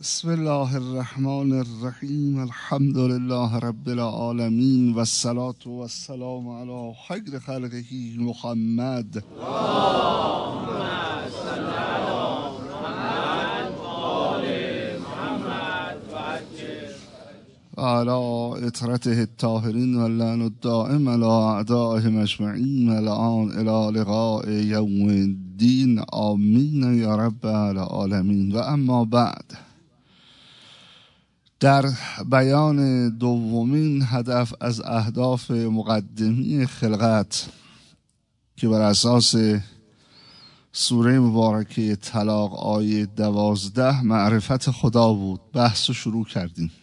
بسم الله الرحمن الرحیم. الحمد لله رب العالمین و الصلاة و السلام علی خیر خلقه محمد و علی اطرته الطاهرین و اللعن الدائم علی اعدائهم اجمعین و الان الی لقاء یوم الدین. آمین یا رب العالمین. و اما بعد، در بیان دومین هدف از اهداف مقدمی خلقت که بر اساس سوره مبارکه طلاق آیه 12 معرفت خدا بود، بحث رو شروع کردیم.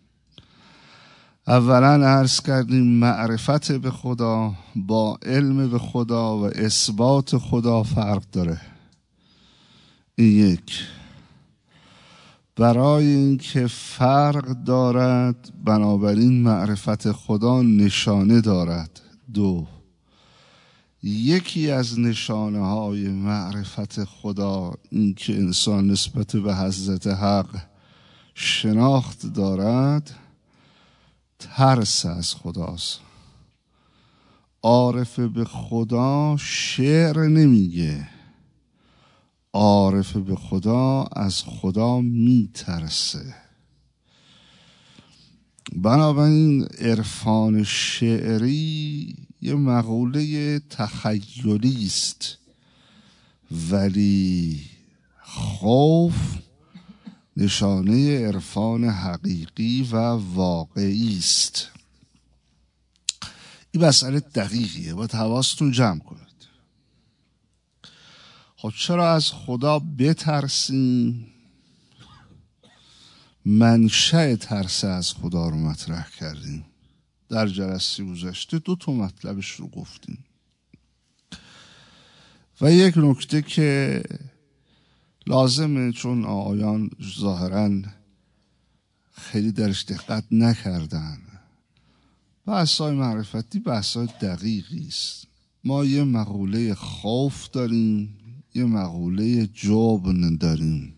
اولا عرض کردیم معرفت به خدا با علم به خدا و اثبات خدا فرق داره. این یک. برای اینکه فرق دارد بنابراین معرفت خدا نشانه دارد. دو، یکی از نشانه های معرفت خدا این که انسان نسبت به حضرت حق شناخت دارد، ترس از خداست. عارف به خدا شعر نمیگه، عارف به خدا از خدا میترسه. بنابراین عرفان شعری یه مقوله تخیلی است، ولی خوف نشانه عرفان حقیقی و واقعی است. این مسئله دقیقیه، باید حواستون جمع کنید. خب چرا از خدا بترسیم؟ منشأ ترس از خدا رو مطرح کردیم. در جلسه گذشته 2 مطلبش رو گفتیم. و یک نکته که لازمه، چون آیان ظاهراً خیلی درش دقت نکردن، بحث‌های معرفتی بحث‌های دقیقی است. ما یه مقوله خوف داریم، یه مقوله جبن داریم.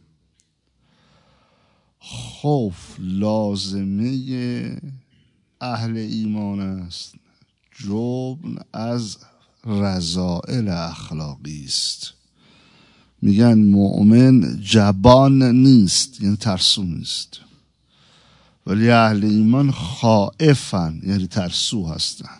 خوف لازمه اهل ایمان است، جبن از رذائل اخلاقی است. میگن مؤمن جبان نیست، یعنی ترسو نیست، ولی اهل ایمان خائفن، یعنی ترسو هستن.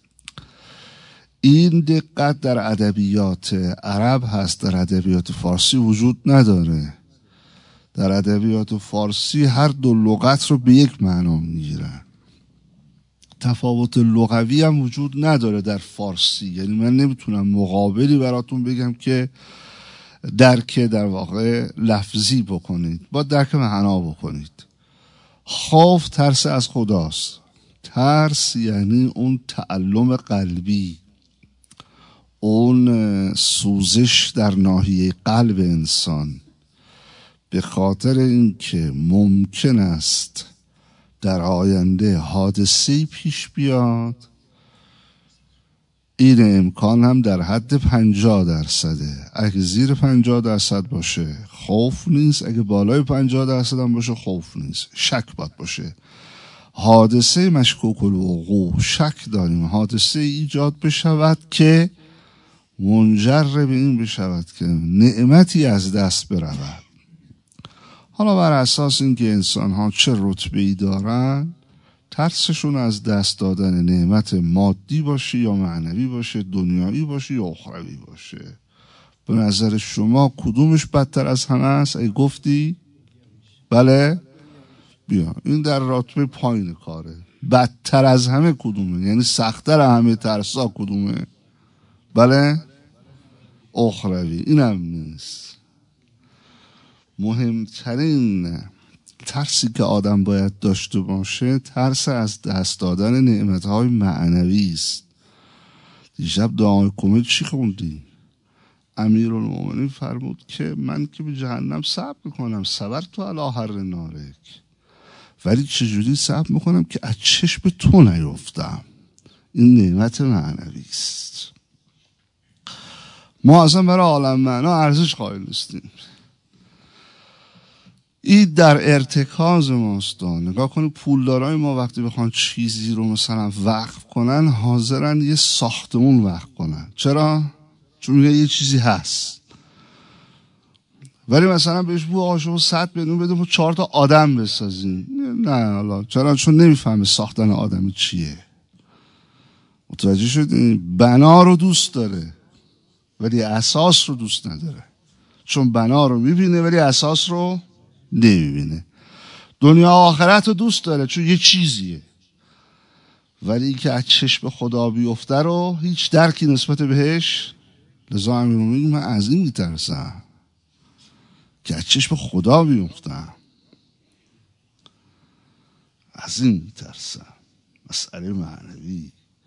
این دقت در ادبیات عرب هست، در ادبیات فارسی وجود نداره. در ادبیات فارسی هر 2 لغت رو به یک معنا میگیرن. تفاوت لغوی هم وجود نداره در فارسی، یعنی من نمیتونم مقابلی براتون بگم که درک در واقع لفظی بکنید، با درک معنا بکنید. خوف ترس از خداست. ترس یعنی اون تعلم قلبی، اون سوزش در ناحیه قلب انسان، به خاطر اینکه ممکن است در آینده حادثه‌ای پیش بیاد. این امکان هم در حد 50%. اگه زیر 50% باشه خوف نیست، اگه بالای 50% هم باشه خوف نیست، شک باید باشه. حادثه مشکوک الوقوع، شک داریم حادثه ایجاد بشود که منجر به این بشود که نعمتی از دست برود. حالا بر اساس اینکه انسان ها چه رتبه‌ای دارن، ترسشون از دست دادن نعمت مادی باشه یا معنوی باشه، دنیایی باشه یا اخروی باشه. به نظر شما کدومش بدتر از همه است؟ ای گفتی؟ بله؟ بیا، این در رتبه پایین کاره. بدتر از همه کدومه؟ یعنی سخت‌تر همه ترسا کدومه؟ بله؟ اخروی. اینم نیست. مهمترین ترسی که آدم باید داشته باشه ترس از دست دادن نعمتهای معنوی است. دیشب دعای کمیل چی خوندی؟ امیرالمومنین فرمود که من که به جهنم صبر میکنم، صبر تو علی حر نارک، ولی چجوری صبر میکنم که از چشم تو نیفتم. این نعمت معنوی است. ما اصلا برای عالم معنا ارزش قائل نیستیم. این در ارتکاز ماست. نگاه کنید پولدارای ما وقتی بخوان چیزی رو مثلا وقف کنن حاضرن یه ساختمون وقف کنن. چرا؟ چون یه چیزی هست. ولی مثلا بهش بگو آقا شما 100 میلیون بده ما 4 تا آدم بسازیم. نه حالا چرا؟ چون نمیفهمه ساختن آدمی چیه. متوجه شدین؟ بنا رو دوست داره ولی اساس رو دوست نداره. چون بنا رو میبینه ولی اساس رو نمیبینه. دنیا آخرت رو دوست داره چون یه چیزیه، ولی این که از چشم خدا بیفته رو هیچ درکی نسبت بهش. لذا امیرالمومنین من از این میترسم که از چشم خدا بیفتم. از این میترسم. مسئله معنوی.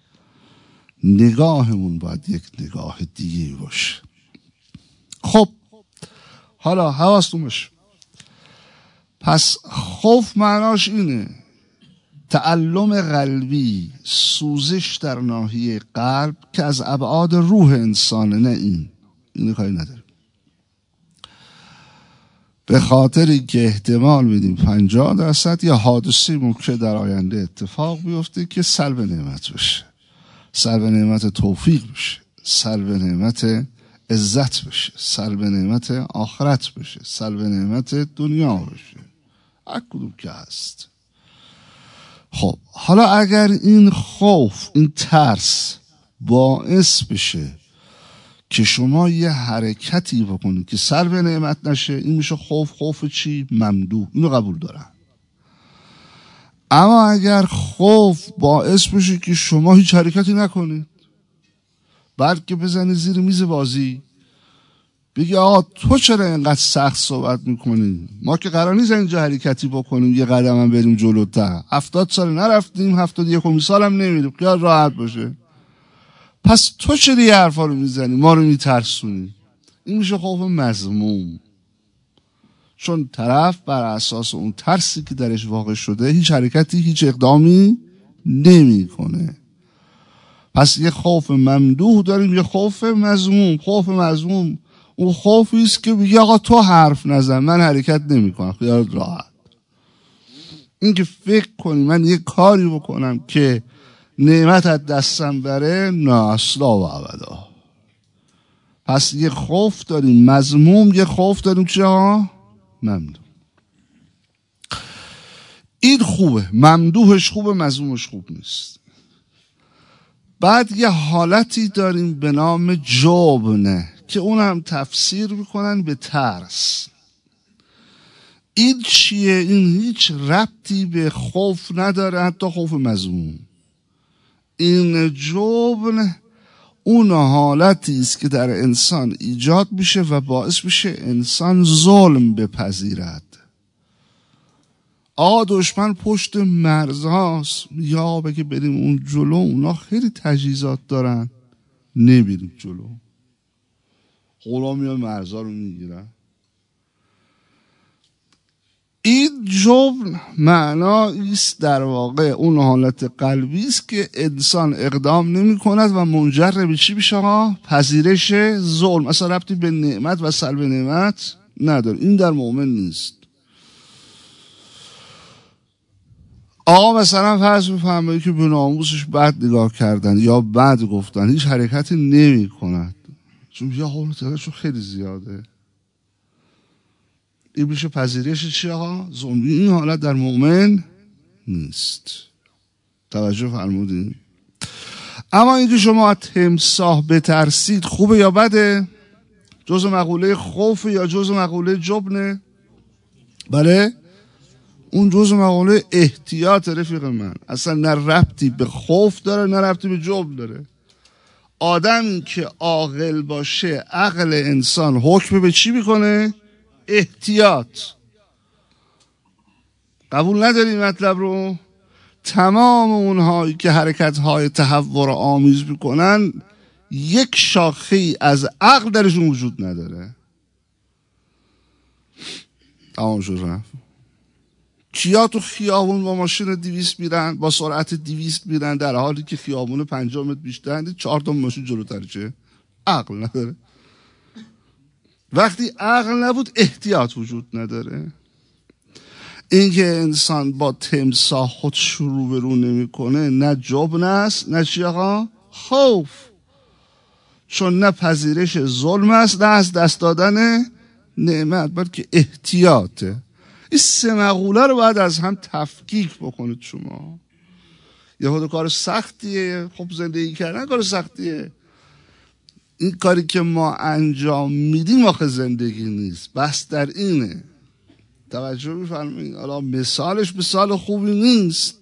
نگاهمون باید یک نگاه دیگه باشه. خب حالا حواستون باشه. پس خوف معناش اینه تعلم قلبی، سوزش در ناحیه قلب که از ابعاد روح انسانه. نه این کاری نداره. به خاطر اینکه احتمال میدیم 50% یا حادثه ممکنه در آینده اتفاق بیفته که سلب نعمت بشه، سلب نعمت توفیق بشه، سلب نعمت عزت بشه، سلب نعمت آخرت بشه، سلب نعمت دنیا بشه، هر کدوم که هست. خب حالا اگر این خوف، این ترس باعث بشه که شما یه حرکتی بکنید که سلب نعمت نشه، این میشه خوف. خوف چی؟ ممدوح. اینو قبول دارم. اما اگر خوف باعث بشه که شما هیچ حرکتی نکنید، بلکه بزنید زیر میز بازی، بگی آقا تو چرا اینقدر سخت صحبت میکنی؟ ما که قرار نیست اینجا حرکتی بکنیم، یه قدم هم بریم جلوتر. 70 سال نرفتیم، 71 سال هم نمیریم، خیال راحت باشه. پس تو چرا یه حرفا رو میزنی؟ ما رو میترسونی. این میشه خوف مذموم. چون طرف بر اساس اون ترسی که درش واقع شده هیچ حرکتی، هیچ اقدامی نمیکنه. پس یه خوف ممدوح داریم، یه خوف مذموم. خوف مذموم اون خوفی است که میگه آقا تو حرف نزن، من حرکت نمیکنم، خیال راحت. این که فکر کنی من یه کاری بکنم که نعمت از دستم بره، نه اصلا و ابدا. پس یه خوف داریم مذموم، یه خوف داریم چه ها؟ ممدوح. این خوبه، ممدوحش خوبه، مذمومش خوب نیست. بعد یه حالتی داریم به نام جبن که اون هم تفسیر میکنن به ترس. این چیه؟ این هیچ ربطی به خوف نداره، حتی خوف مذموم. این جبن اون حالتی است که در انسان ایجاد میشه و باعث میشه انسان ظلم بپذیرد. دشمن پشت مرزهاست، یا بگه بریم اون جلو، اونا خیلی تجهیزات دارن، نمیریم جلو. غلامیان مرزها رو میگیرن. این جبن معناییست در واقع اون حالت قلبی است که انسان اقدام نمی کند و منجر به چی میشه؟ پذیرش ظلم. اصلا ربطی به نعمت و سلب نعمت نداره. این در مؤمن نیست. مثلا فرض بفرمایید که به ناموسش بد نگاه کردن یا بد گفتن، هیچ حرکتی نمی کند چون یا حالتش خیلی زیاده. این میشه پذیرش چی آقا؟ ظلم. این حالت در مؤمن نیست. توجه فرمودین؟ اما اینکه شما از تمساح بترسید خوبه یا بده؟ جزء مقوله خوف یا جزء مقوله جبنه؟ بله؟ اون جزء مقوله احتیاط رفیق من. اصلا نه ربطی به خوف داره نه ربطی به جبن داره. آدمی که عاقل باشه، عقل انسان حکم به چی میکنه؟ احتیاط. قبول نداری مطلب رو؟ تمام اونهایی که حرکت‌های تهور آمیز میکنن یک شاخه‌ای از عقل درشون وجود نداره. تمام شد رفت. کیا تو خیابون با ماشین 200 میرن، با سرعت 200 میرن، در حالی که خیابون 50 متر بیشتر 4 تا ماشین جلوترشه؟ عقل نداره. وقتی عقل نبود احتیاط وجود نداره. اینکه انسان با تمساح خودش رو به رو نمیکنه، نه جبن است نه چی آقا؟ خوف. چون نه پذیرش ظلم است نه از دست دادن نعمت، بلکه احتیاطه. این سه مقوله رو باید از هم تفکیک بکنید شما. یه خود کار سختیه، خب زندگی کردن کار سختیه. این کاری که ما انجام میدیم آخه زندگی نیست، بس در اینه. توجه میفرمایید؟ حالا مثالش مثال خوبی نیست.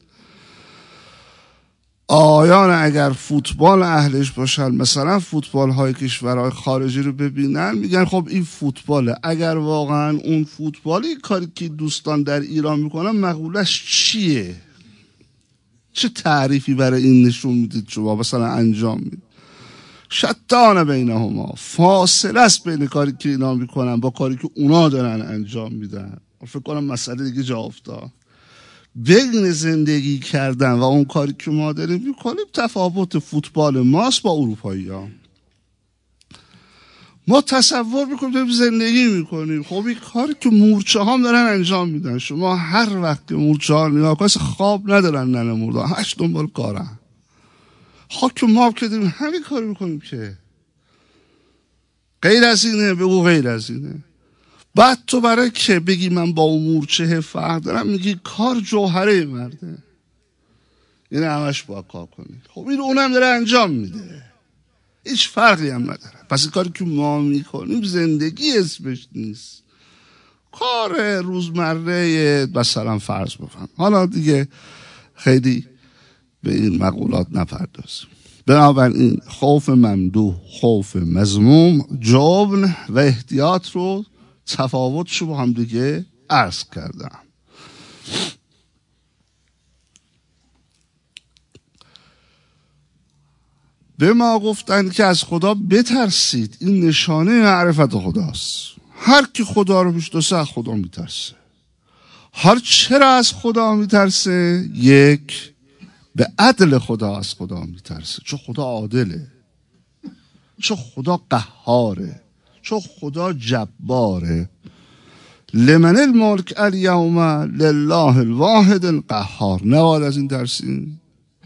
آیان اگر فوتبال اهلش باشن، مثلا فوتبال های کشورهای خارجی رو ببینن، میگن خب این فوتباله. اگر واقعا اون فوتبالی کاری که دوستان در ایران میکنن مقولش چیه؟ چه تعریفی برای این نشون میدید شما مثلا انجام میدید؟ شتان بینهما، فاصله است بین کاری که اینا میکنن با کاری که اونا دارن انجام میدن. فکر کنم مسئله دیگه جا افتاد. بین زندگی کردن و اون کاری که ما داریم میکنیم تفاوت فوتبال ماست با اروپایی ها. ما تصور میکنیم داریم زندگی میکنیم. خب این کاری که مورچه ها دارن انجام میدن، شما هر وقت که مورچه ها نگاه کنید خواب ندارن، ننه مرده هشت دنبال کارن. خاک ما که داریم همین کار میکنیم که غیر از اینه، بگو غیر از اینه. بعد تو برای که بگی من با اون مورچه فرق دارم، میگی کار جوهره مرده، یعنی همش با کار کنی. خب این اونم داره انجام میده، هیچ فرقی هم نداره. پس این کاری که ما میکنیم زندگی اسمش نیست، کار روزمره مثلا فرض بفهم. حالا دیگه خیلی به این مقولات نپردازیم. بنابراین خوف ممدوح، خوف مذموم، جبن و احتیاط رو تفاوتشو با هم دیگه عرض کردم. به ما گفتن که از خدا بترسید، این نشانه معرفت خداست. هر کی خدا رو میشناسه از خدا میترسه. هر چرا از خدا میترسه؟ یک، به عدل خدا از خدا میترسه، چون خدا عادله، چون خدا قهاره، چون خدا جباره. لمن الملک الیوم لله الواحد القهار. نباید از این ترسیم.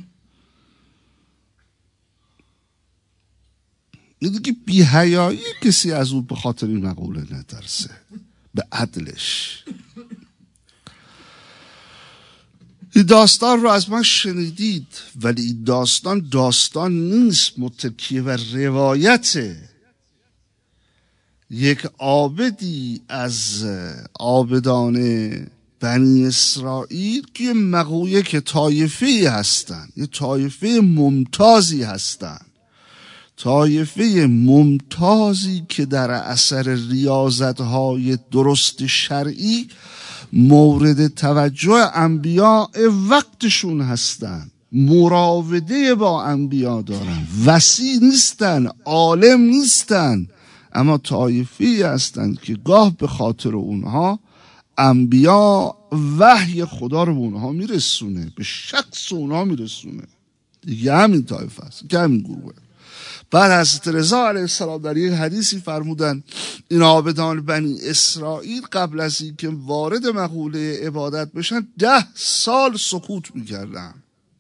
این دیگه بی‌حیایی کسی از اون به خاطر این مقوله نترسه، به عدلش. این داستان رو از من شنیدید، ولی این داستان نیست، متکی و روایته. یک عابدی از عابدان بنی اسرائیل که مقوله که طایفه هستن، یه طایفه ممتازی هستن، طایفه ممتازی که در اثر ریاضت‌های درست شرعی مورد توجه انبیاء وقتشون هستن، مراوده با انبیاء دارن، وسیع نیستن، عالم نیستن، اما طایفی هستن که گاه به خاطر اونها انبیاء وحی خدا رو به اونها میرسونه، به شخص اونها میرسونه. دیگه همین طایفه هست، که همین گروه. بعد حضرت رضا علیه السلام در یک حدیثی فرمودن این عابدان بنی اسرائیل قبل از اینکه وارد مقوله عبادت بشن 10 سال سکوت میکردن.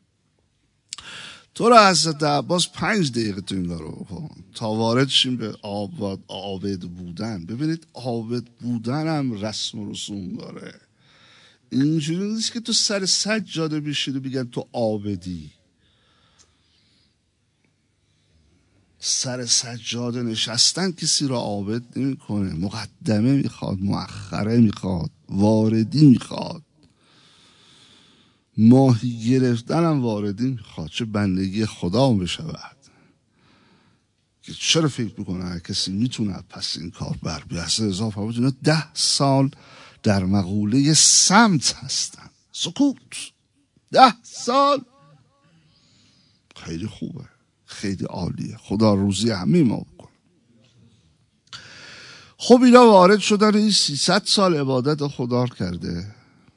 تو را حضرت عباس 5 دقیقه تو این کارو بکن تا وارد شیم به عابد بودن. ببینید عابد بودن هم رسم و رسوم داره. اینجوری نیست که تو سر سجاده بشینی بگن تو عابدی. سر سجاده نشستن کسی را عابد نمیکنه. مقدمه میخواد، مؤخره میخواد، واردی میخواد، ماهی گرفتن هم واردی میخواد. چه بندگی خدا بشود که چرا فکر میکنه هر کسی میتونه پس این کار بر بیاسته اضافه بودونه. 10 سال در مقوله سمت هستن، سکوت. 10 سال خیلی خوبه، خیلی عالیه. خدا روزی همه ما بکنه. خب اینا وارد شدن، این 300 سال عبادت خدا کرده،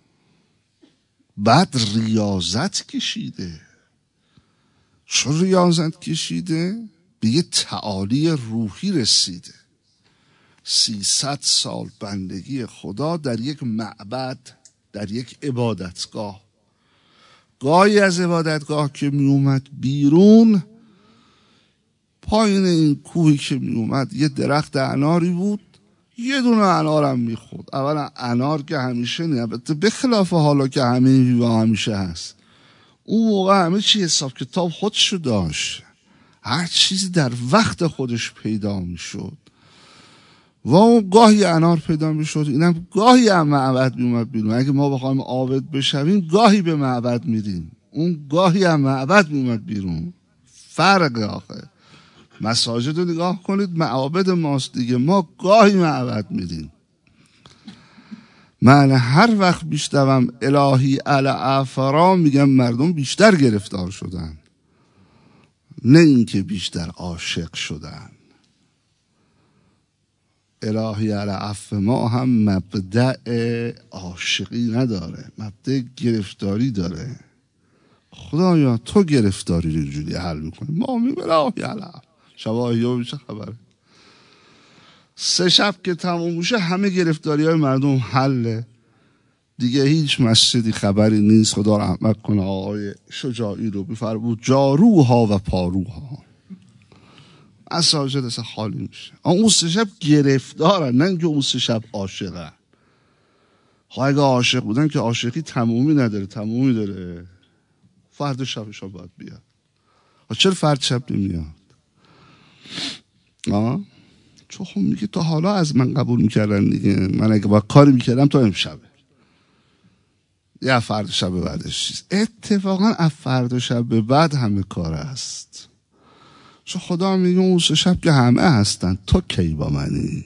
بعد ریاضت کشیده. چون ریاضت کشیده به یه تعالی روحی رسیده. 300 سال بندگی خدا در یک معبد در یک عبادتگاه. گاهی از عبادتگاه که می اومد بیرون، پایین این کوهی که می اومد یه درخت اناری بود، یه دونه انارم میخورد. اولا انار که همیشه نه، البته به خلاف حالا که همه میوه همیشه هست، اون موقع همه چی حساب کتاب خودشو داشت، هر چیزی در وقت خودش پیدا میشد و اون گاهی انار پیدا میشد، اینم گاهی هم معبد میومد بیرون. اگه ما بخوایم عابد بشویم گاهی به معبد میریم، اون گاهی هم معبد میومد بیرون. فرق آخه مساجد رو نگاه کنید، معابد ماست دیگه، ما گاهی معبد میریم. من هر وقت بیشترم الهی الافرا میگم مردم بیشتر گرفتار شدن، نه اینکه بیشتر عاشق شدن. الهی العف ما هم مبدأ عاشقی نداره، مبدأ گرفتاری داره. خدایا تو گرفتاری رو اینجوری حل میکنی، ما میگم الهی العف. شباهی ها میشه خبره 3 شب که تموم میشه همه گرفتاری های مردم حله دیگه، هیچ مسجدی خبری نیست. خدا رحمت کنه آقای شجاعی رو بفرمود، جاروها و پاروها مساجد اصلا خالی میشه. اون 3 شب گرفتارن، نه اینکه اون 3 شب عاشقن. خب اگه عاشق بودن که عاشقی تمومی نداره، تمومی داره، فرد شبش باید بیاد. چرا فرد شب نمیاد؟ چون خب میگه تا حالا از من قبول میکردن دیگه، من اگه با کاری میکردم تا امشبه، یه فرد شب بعدش چیز. اتفاقا از فرد شب بعد همه کار است، چون خدا میگه اون 3 شب که همه هستن، تو کی با منی؟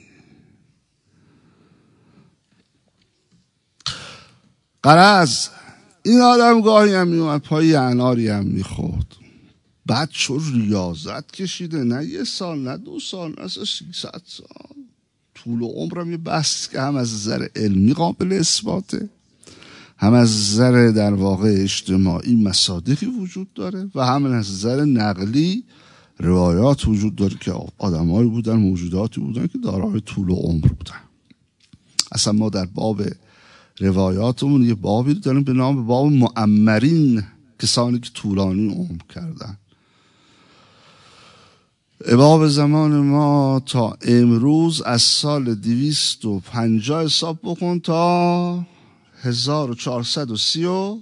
غرض این آدم گاهی هم میومد پای اناری هم میخورد، بعد چون ریاضت کشیده، نه 1 سال نه 2 سال نه 300 سال، طول و عمرم یه بحث که هم از نظر علمی قابل اثباته، هم از نظر در واقع اجتماعی مصادیقی وجود داره و هم از نظر نقلی روایات وجود داره که آدمایی بودن، موجوداتی بودن که دارای طول و عمر بودن. اصلا ما در باب روایاتمون یه بابی داریم به نام باب معمرین، کسانی که طولانی عمر کردن. باب زمان ما تا امروز از سال 250 حساب بکن تا 1430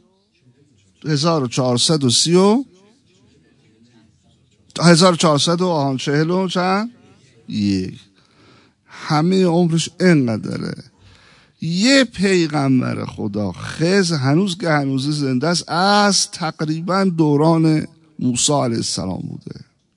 1440 چند؟ یک. همه عمرش اینقدره. یه پیغمبر خدا خضر هنوز که هنوز زنده است، از تقریبا دوران موسی علیه السلام بوده،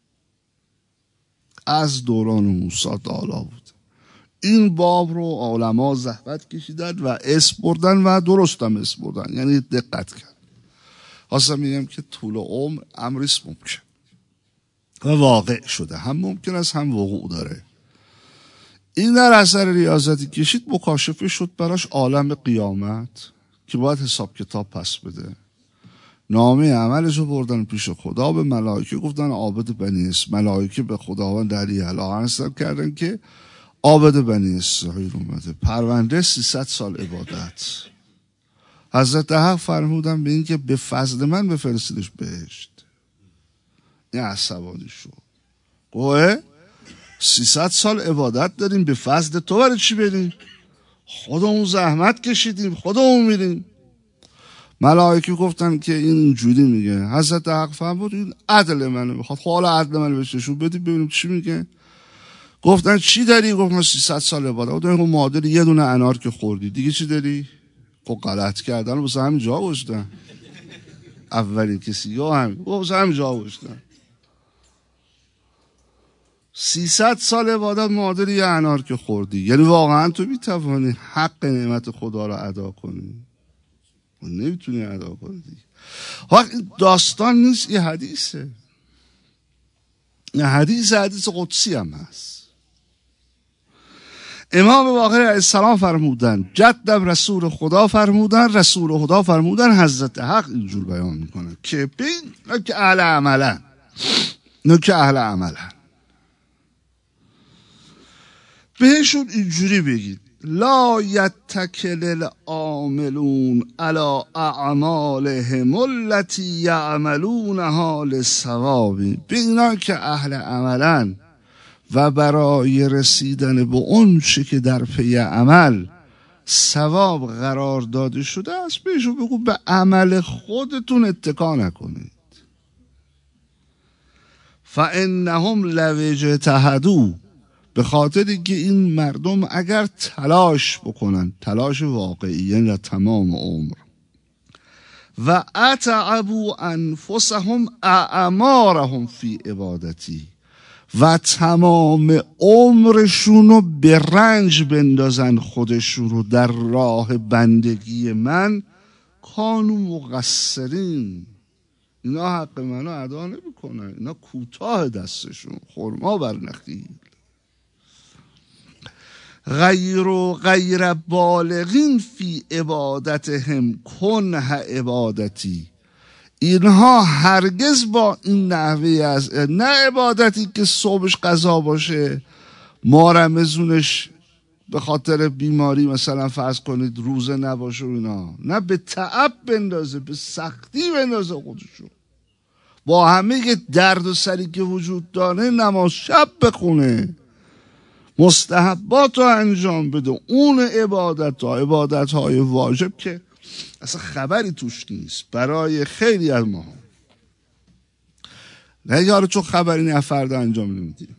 از دوران موسی تا حالا بود. این باب رو علما زحمت کشیدن و اسم بردن و درست هم اسم بردن، یعنی دقت کرد. خواستم میگم که طول عمر امریست ممکن و واقع شده، هم ممکن است هم وقوع داره. این در اثر ریاضتی کشید، مکاشفه شد براش عالم قیامت که باید حساب کتاب پس بده. نامه عملش رو بردن پیش خدا، به ملائکه گفتن عابد بنی اسرائیل. ملائکه به خداوند علی اعلی نسبت کردن که عابد بنی اسرائیل اومده. پرونده 300 سال عبادت. حضرت حق فرمودن به این که به فضل من بفرستیدش بهشت. این عصبانی شد، گوه 300 سال عبادت داریم، به فضل تو برای چی بریم؟ خودمون زحمت کشیدیم، خودمون میریم. ملائکه گفتن که این اینجوری میگه. حضرت حق فرمود این عدل منو میخواد، خب حالا عدل منو بهشون بدیم ببینیم چی میگه. گفتن چی داری؟ گفتن 300 سال عبادت. گفتن معادل یه دونه انار که خوردی، دیگه چی داری؟ خب غلط کردن واسه همین جا گذاشتن. اولین کسی یا همین واسه همین جا گذاشتن. 300 سال عبادت معادل یه انار که خوردی. یعنی واقعا تو میتوانی حق نعمت خدا رو ادا کنی؟ نمیتونی ادا کنی دیگه. وقت داستان نیست، یه حدیثه. یه حدیث قدسی هم هست. امام باقر علیه السلام فرمودن، جدم رسول خدا فرمودن، رسول خدا فرمودن، حضرت حق اینجور بیان میکنه که بین که اهل عملن، نه که اهل عملن، بهشون اینجوری بگید لا یتکل العاملون علی اعمالهم التي یعملونها للثواب. به اینا که اهل عملن و برای رسیدن به اون چه که در پی عمل ثواب قرار داده شده است بهشون بگو به عمل خودتون اتکا نکنید. فانهم لو اجتهدوا، به خاطر که این مردم اگر تلاش بکنن، تلاش واقعی یعنی تمام عمر، و اتعبوا انفسهم اعمارهم فی عبادتی، و تمام عمرشون رو به رنج بندازن خودشون رو در راه بندگی من، کانوا مقصرین، اینا حق منو ادا نمیکنن، اینا کوتاه دستشون، خرما بر نخیل. غیر بالغین فی عبادتهم کنه عبادتی، اینها هرگز با این نحوه از نه عبادتی که صبحش قضا باشه، ما رمزونش به خاطر بیماری مثلا فرض کنید روزه نباشه و اینا، نه به تعب بندازه، به سختی بندازه خودشو، با همه درد و سری که وجود داره نماز شب بخونه، مستحبات رو انجام بده. اون عبادت های واجب که اصلا خبری توش نیست برای خیلی از ما، نه یارو چون خبری نه فرد انجام نمیدیم.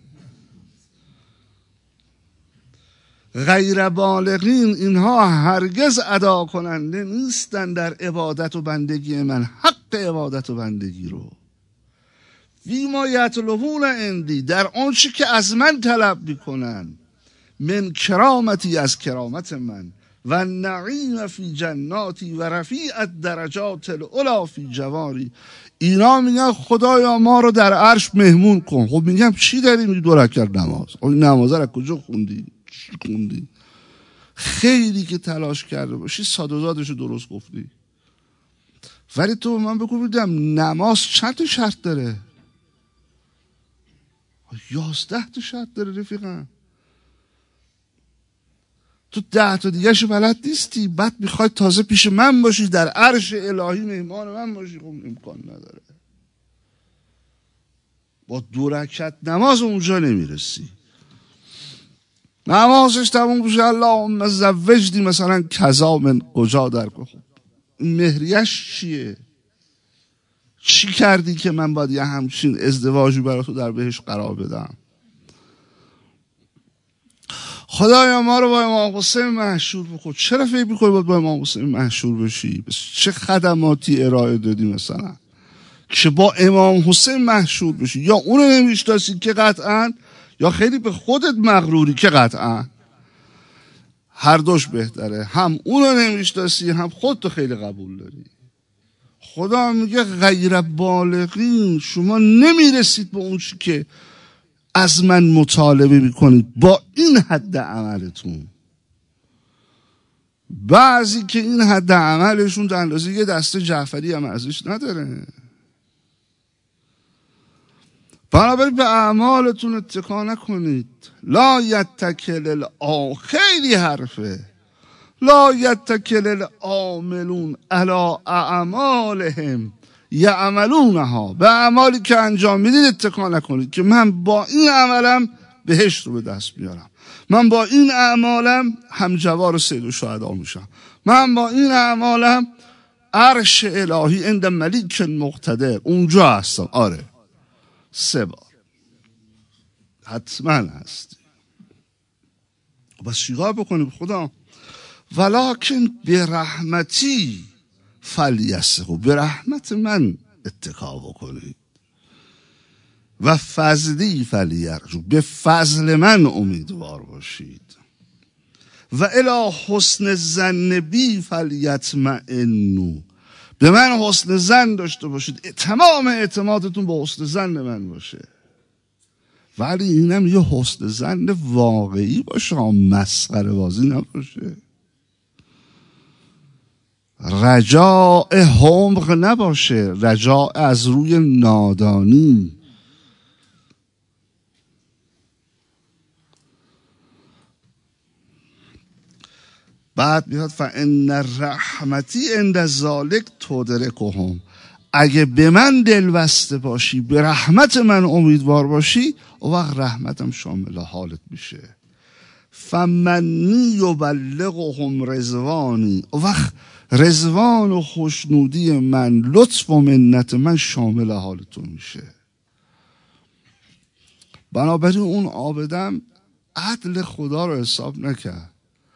غیر بالغین، اینها هرگز ادا کننده نیستن در عبادت و بندگی من، حق عبادت و بندگی رو. فیما یطلبون عندی، در آن چی که از من طلب میکنن، من کرامتی، از کرامت من، و نعیم فی جناتی و رفیع الدرجات العلی فی جواری، اینا میگن خدایا ما رو در عرش مهمون کن. خب میگم چی داری میگی 2 رکعت نماز؟ این نماز رو کجا خوندی؟ چی خوندی؟ خیلی که تلاش کرده باشی سادوزادشو درست گفتی، ولی تو من بگو بیدم نماز چند تا شرط داره؟ 11 تا شرط داره رفیقم. تو 10 تا دیگه شو بلد نیستی، بعد میخوای تازه پیش من باشی، در عرش الهی مهمان من باشی. خب امکان نداره، با 2 رکعت نماز اونجا نمیرسی. نمازش تموم بشه اللهم زوجنی مثلا کذا من کجا در خب مهریش چیه؟ چی کردی که من باید یه همچین ازدواجی برای تو در بهش قرار بدم؟ خدایا ما رو با امام حسین محشور بکن. چرا فکر می‌کنی باید با امام حسین محشور بشی؟ بس چه خدماتی ارائه دادی مثلا که با امام حسین محشور بشی؟ یا اونو نمیشناسی که قطعاً، یا خیلی به خودت مغروری که قطعاً. هر دوش بهتره، هم اونو نمیشناسی هم خودتو خیلی قبول داری. خدا میگه غیر بالغین، شما نمیرسید به اون چی که از من مطالبه میکنید با این حد عملتون. بعضی که این حد عملشون در اندازه یه دسته جعفری هم ارزش نداره. بنابراین به اعمالتون اتکا نکنید. لا یتکل خیلی حرفه. لا یتکل العاملون علی اعمالهم یعملونها، به اعمالی که انجام میدید اتکا نکنید که من با این عملم بهشت رو به دست میارم، من با این اعمالم همجوار سید الشهدا میشم، من با این اعمالم عرش الهی عند ملیک مقتدر اونجا هستم. آره 3 بار حتما هستی. بس چیکار بکنیم خدا؟ ولکن به رحمتی فلیسقوا، به رحمت من اتکا بکنید، و فضلی فلیرجو، به فضل من امیدوار باشید، و الی حسن الظن بی فلیطمئنوا، به من حسن ظن داشته باشید، تمام اعتمادتون به حسن ظن من باشه. ولی اینم یه حسن ظن واقعی باشه، مسخره بازی نباشه، رجاء حمق نباشه، رجاء از روی نادانی. بعد میاد فان رحمتی عند ذالک تدرکهم، اگه به من دل بسته باشی، به رحمت من امیدوار باشی، اون وقت رحمتم شامل حالت میشه. فمنی یبلغهم رضوانی، اون وقت رضوان و خوشنودی من، لطف و منت من شامل حالتون میشه. بنابراین اون عابدم عدل خدا رو حساب نکرد،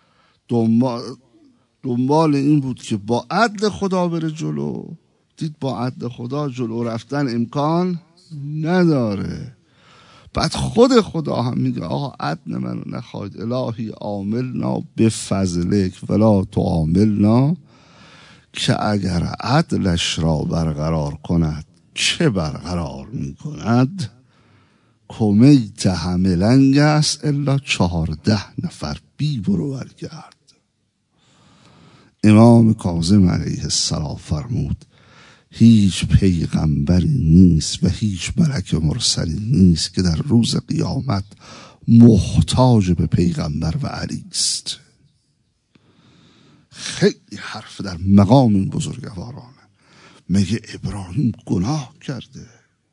دنبال این بود که با عدل خدا بره جلو. دید با عدل خدا جلو رفتن امکان نداره. بعد خود خدا هم میگه آقا عدل منو نخواهید، الهی عاملنا بفضلک ولا تعاملنا، که اگر عدلش را برقرار کند چه برقرار میکند، کمیت همه لنگ است الا 14 نفر بی برو برگرد. امام کاظم علیه السلام فرمود هیچ پیغمبری نیست و هیچ ملک مرسلی نیست که در روز قیامت محتاج به پیغمبر و علی است. خیلی حرف در مقام این بزرگوارانه. مگه ابراهیم گناه کرده؟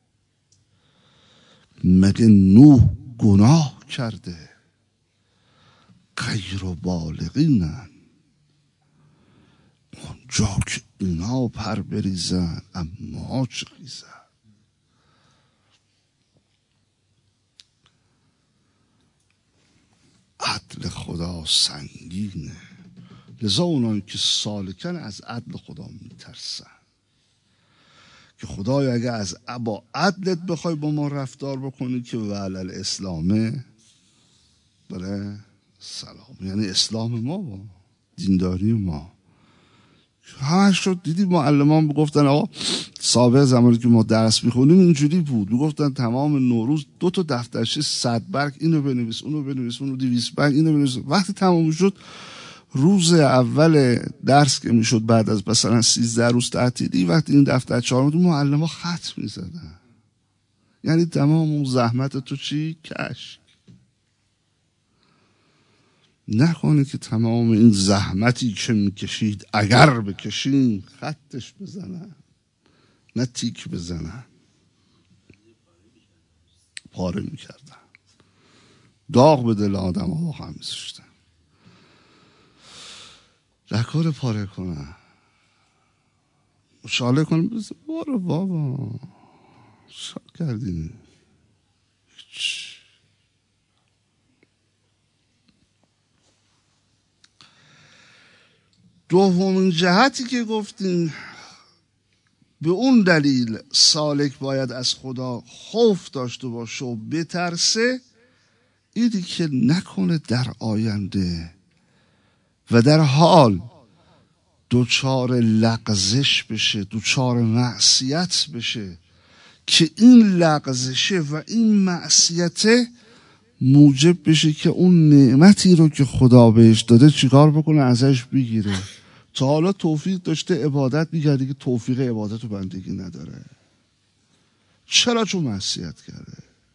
مگه نوح گناه کرده؟ غیر بالغینن. اونجا که اینا پر بریزن اما چه خیزن. عدل خدا سنگینه، لذا اونایی که سالکن از عدل خدا میترسن که خدای اگه از با عدلت بخوای با ما رفتار بکنی که وعلل اسلامه بله سلام، یعنی اسلام ما با دینداری ما همش شد. دیدی معلمان بگفتن آقا سابق زمانی که ما درس میخونیم اینجوری بود، میگفتن تمام نوروز 2 تا دفترچه 100 برگ اینو بنویس اونو بنویس اونو 200 برگ اینو بنویس. وقتی تمام شد روز اول درس که میشد بعد از مثلا 13 روز تعطیلی، وقتی این دفترچه ها رو معلم ها خط میزدن، یعنی تمام اون زحمت تو چی کش نکنه که تمام این زحمتی که میکشید اگر بکشین خطش بزنن نه تیک بزنن. پاره میکردن، داغ به دل آدم ها واقعا میذاشتن، لکار پاره کنن، مشاله کنن بزن بارو بابا شال کردین. دومین جهتی که گفتیم به اون دلیل سالک باید از خدا خوف داشته باشه و بترسه، اینی که نکنه در آینده و در حال دوچار لغزش بشه، دوچار معصیت بشه که این لغزشه و این معصیته موجب بشه که اون نعمتی رو که خدا بهش داده چیکار بکنه ازش بگیره. تا حالا توفیق داشته عبادت میگرده که توفیق عبادت و بندگی نداره. چرا؟ چون معصیت کرده.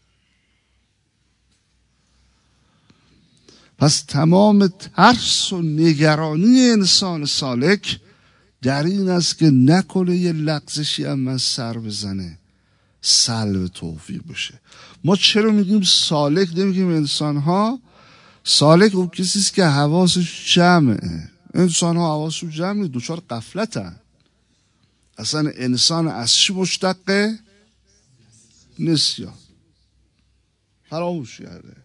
پس تمام ترس و نگرانی انسان سالک در این است که نکنه یه لغزشی هم من سر بزنه سلب توفیق بشه. ما چرا میگیم سالک نمیگیم انسان ها؟ سالک اون کسیست که حواسش جمعه. انسان ها حواسش جمعه، دوچار غفلتن. اصلا انسان از چی مشتقه؟ نسیان. فراموش کرده،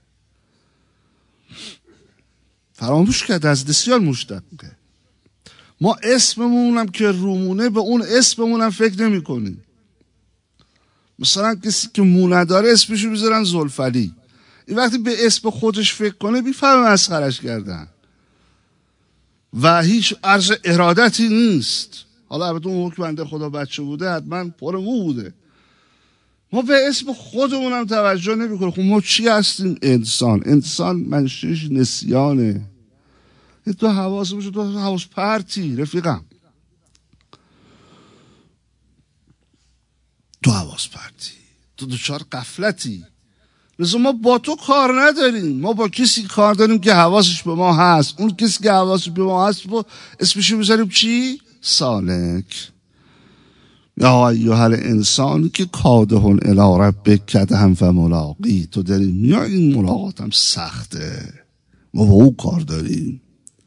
فراموش کرده، از نسیان مشتقه. ما اسممونم که رومونه به اون اسممونم فکر نمی کنیم. مثلا کسی که مو نداره اسمشو میذارن زلفلی، این وقتی به اسم خودش فکر کنه بیفهمه مسخرش کردن و هیچ عرض ارادتی نیست. حالا البته اون که بنده خدا بچه بوده حتما پر مو بوده. ما به اسم خودمونم توجه نمی کنیم. خب ما چی هستیم؟ انسان. انسان منشأش نسیانه. تو حواس باشه، تو حواس پرتی رفیقم، تو حواس پرتی، تو دچار غفلتی. مثلا ما با تو کار نداریم، ما با کسی کار داریم که حواسش به ما هست. اون کسی که حواسش به ما هست اسمشو بذاریم چی؟ سالک. یا ایها الانسان که کادح الی ربک کدحا فملاقی. تو داری میای، این ملاقات هم سخته، ما با او کار داریم.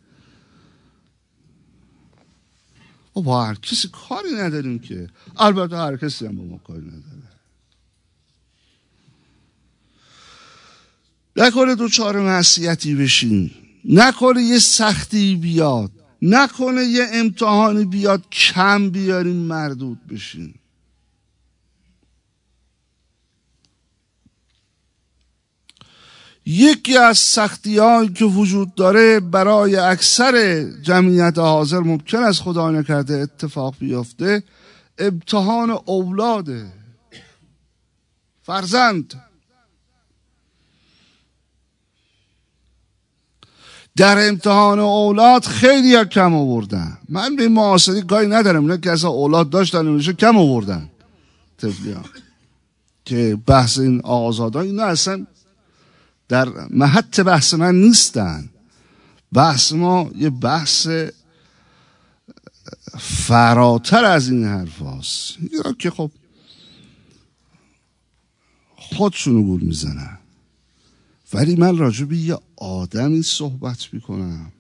ما با هر کسی کاری نداریم که، البته هر کسی هم با ما کاری نداره. نکنه دوچار معصیتی بشین، نکنه یه سختی بیاد، نکنه یه امتحانی بیاد کم بیاریم مردود بشین. یکی از سختی‌هایی که وجود داره برای اکثر جمعیت حاضر ممکن است خدا نکرده اتفاق بیفته، امتحان اولاده، فرزند. در امتحان اولاد خیلی ها کم آوردن. من به معاصری گاهی ندارم، نه که اصلا اولاد داشتن نمیشه کم آوردن طفلی ها که بحث این آزادان اینا اصلا در محط بحث من نیستن. بحث ما یه بحث فراتر از این حرف هاست یا که خب خودشونو گول میزنن. ولی من راجع به یه آدمی صحبت میکنم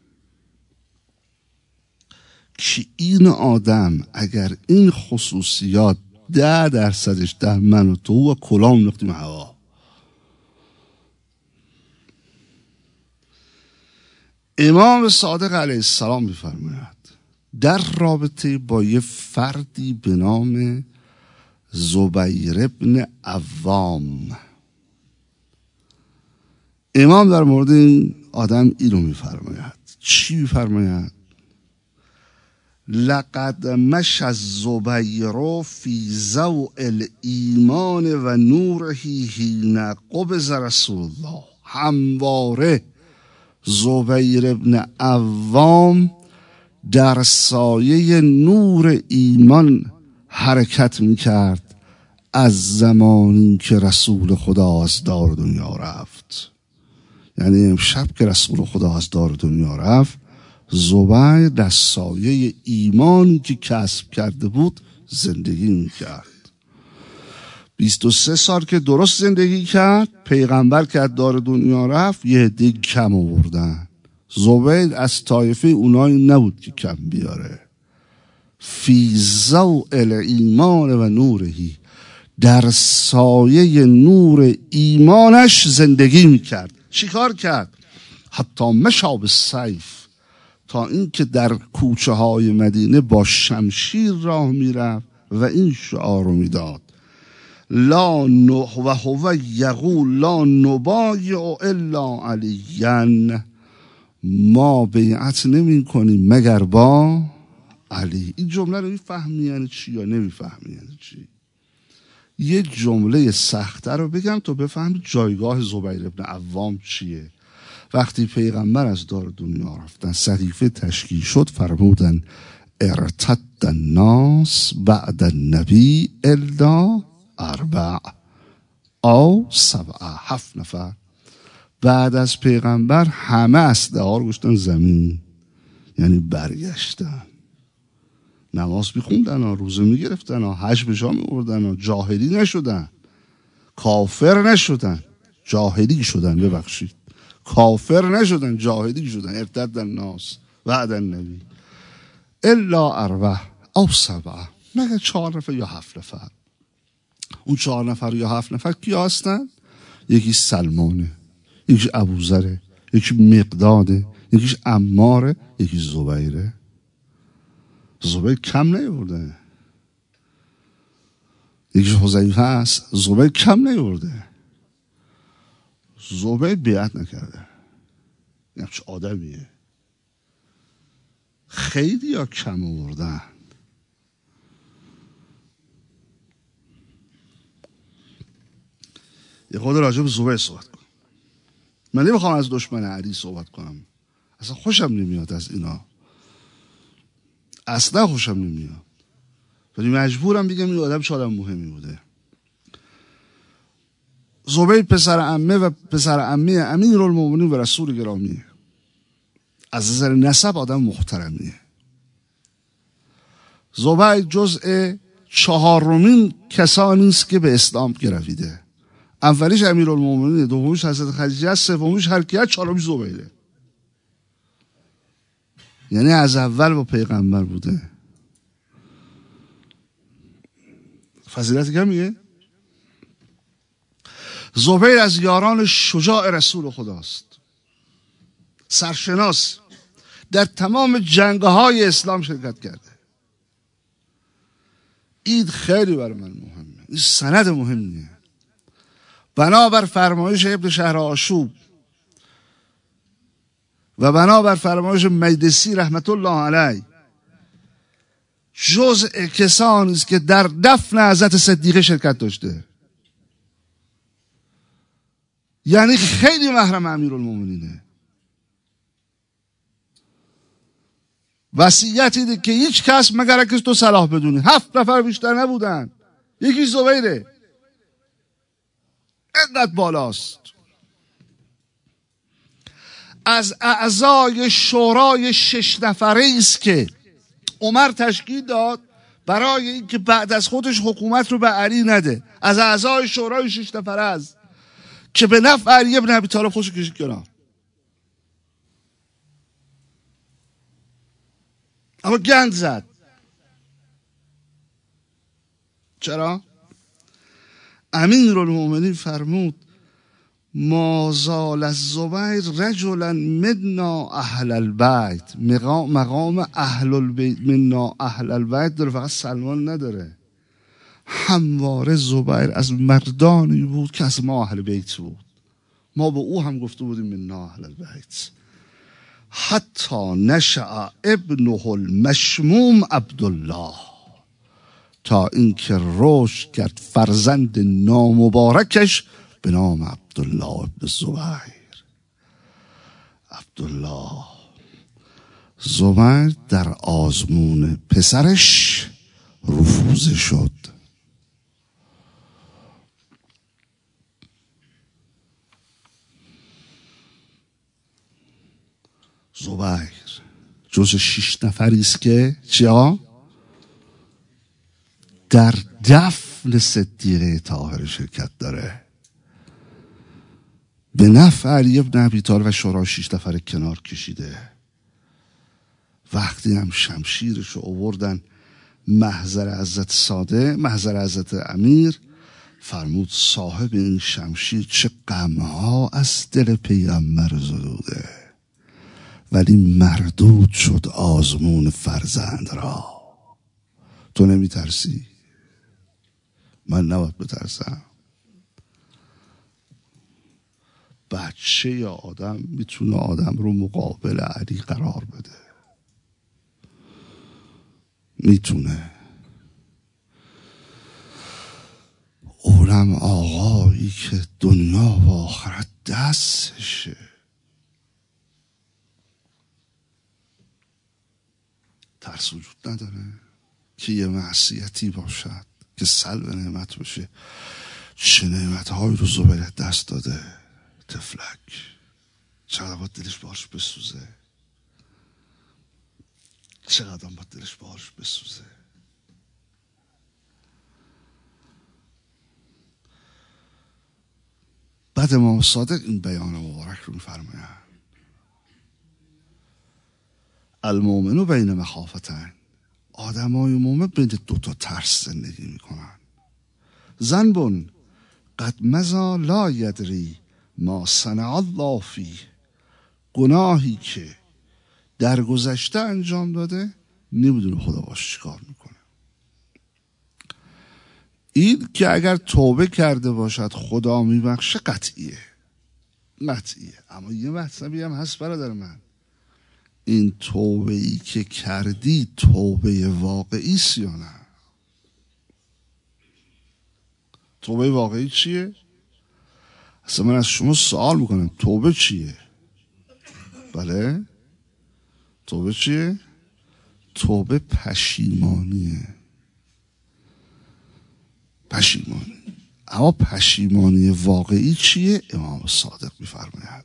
که این آدم اگر این خصوصیات 10% در من و تو و کلام نقطیم هوا. امام صادق علیه السلام میفرماید در رابطه با یه فردی به نام زبیر ابن عوام، امام در مورد این آدم اینو میفرماید. چی میفرماید؟ لقد مشى الزبیر فی ضوء الایمان و نوره حین قبض رسول الله. همواره زبیر ابن عوام در سایه نور ایمان حرکت میکرد از زمانی که رسول خدا از دار دنیا رفت. یعنی امشب که رسول خدا از دار دنیا رفت، زبیر در سایه ایمانی که کسب کرده بود زندگی میکرد. 23 سال که درست زندگی کرد، پیغمبر که از دار دنیا رفت یه عده کم آوردن. زبیر از طایفه اونایی نبود که کم بیاره. فی ضوء الایمان و نورهی، در سایه نور ایمانش زندگی میکرد. چیکار کرد؟ حتی مشى بالسیف، تا اینکه در کوچه های مدینه با شمشیر راه میرفت و این شعار رو میداد: لا و هو یقول لا نبایع الا علیا. ما بیعت نمی کنیم مگر با علی. این جمله رو میفهمی یعنی چی یا نمیفهمی یعنی چی؟ یه جمله سخته رو بگم تا بفهمی جایگاه زبیر ابن عوام چیه. وقتی پیغمبر از دار دنیا رفتن، صحیفه تشکیل شد، فرمودن ارتد الناس بعد النبی الا 4 او 7، 7 نفر بعد از پیغمبر همه اسلحه ها رو گذاشتن زمین، یعنی برگشتن. نماز میخوندن، روزه میگرفتن، حج به جا میبردن، جاهلی نشدن، کافر نشدن، جاهلی شدن. ببخشید، کافر نشدن، جاهلی شدن. ارتد الناس بعد النبی الا 4 او 7، مگر 4 نفر یا 7 نفر. اون 4 نفر یا 7 نفر کی هستن؟ یکی سلمانه، یکی ابوذره، یکی مقداده، یکیش عماره، یکی زبیره. زبیر کم نیورده. یکیش حذیفه هست، زبیر کم نیورده. زبیر بیعت نکرده. این چه آدمیه؟ خیلی ها کم آوردن. یه خود راجع به زبیر صحبت کنم. من نمیخوام از دشمن علی صحبت کنم، اصلا خوشم نمیاد از اینا، اصلا خوشم نمیاد، ولی مجبورم بگم این آدم چه آدم مهمی بوده. زبیر پسر عمه و پسر عمه امیرالمومنین و رسول گرامیه. از نظر نسب آدم محترمیه. زبیر جزء 4مین کسانی است که به اسلام گرویده. اولیش امیرالمومنین، دومیش حضرت خدیجه است، سومیش هر کی است، چهارمیش زبیره. یعنی از اول با پیغمبر بوده. فضیلت کمیه. زبیر از یاران شجاع رسول خداست. سرشناس، در تمام جنگ‌های اسلام شرکت کرده. این خیلی برای من مهمه. این سند مهمیه. بنابر فرمایش ابن شهر آشوب و بنابر فرمایش مجدسی رحمت الله علیه، جزء کسانی است که در دفن حضرت صدیقه شرکت داشته. یعنی خیلی محرم امیرالمومنینه. وصیت اینه که هیچ کس مگر اگه تو صلاح بدونی. 7 نفر بیشتر نبودن. یکی زبیره. اینقدر بالاست. از اعضای شورای 6 نفره است که عمر تشکیل داد برای اینکه بعد از خودش حکومت رو به علی نده. از اعضای شورای 6 نفره است که به نفع علی ابن ابی طالب خودش کشید کنار. اما گند زد. چرا؟ امیرالمومنین فرمود ما زال الزبیر رجلا منا اهل البیت. مقام اهل البیت منا اهل البیت داره، فقط سلمان نداره. همواره زبیر از مردانی بود که از ما اهل بیت بود. ما به او هم گفته بودیم منا اهل البیت. حتی نشأ ابنه المشموم عبدالله، تا اینکه رشد کرد فرزند نامبارکش به نام عبدالله ابن زبیر. عبدالله زبیر در آزمون پسرش رفوزه شد. زبیر جز 6 نفری است که چیا؟ در دفن صدیقه طاهره شرکت داره. به نفع علی ابن ابی طالب و شورای 6 نفره کنار کشیده. وقتی هم شمشیرش رو آوردن محضر حضرت ساده، محضر حضرت امیر، فرمود صاحب این شمشیر چه غمها از دل پیغمبر زدوده، ولی مردود شد آزمون فرزند را. تو نمی ترسی؟ من نباید بترسم. بچه یا آدم میتونه آدم رو مقابل علی قرار بده. میتونه. اونم آقایی که دنیا و آخرت دستشه. ترس وجود نداره که یه معصیتی باشد که سلب نعمت بشه. چه نعمتهایی رو زبیر دست داده تفلک. چقدر باید دلش باهاش بسوزه. چقدر باید دلش باهاش بسوزه. بعد امام صادق این بیان مبارک رو میفرمایند: المؤمن بین مخافتین. آدمای مومن بین 2 ترس زندگی میکنن. ذنب قد مضی لا یدری ما صنع الله فیه. گناهی که در گذشته انجام داده نمیدونه خدا باش چیکار میکنه. این که اگر توبه کرده باشد خدا میبخشه قطعیه. اما یه مطلبی هم هست برادر من. این توبه ای که کردی توبه واقعی است یا نه؟ توبه واقعی چیه؟ اصلا من از شما سوال میکنم توبه چیه؟ بله؟ توبه چیه؟ توبه پشیمانیه. پشیمانی اما پشیمانی واقعی چیه؟ امام صادق میفرماید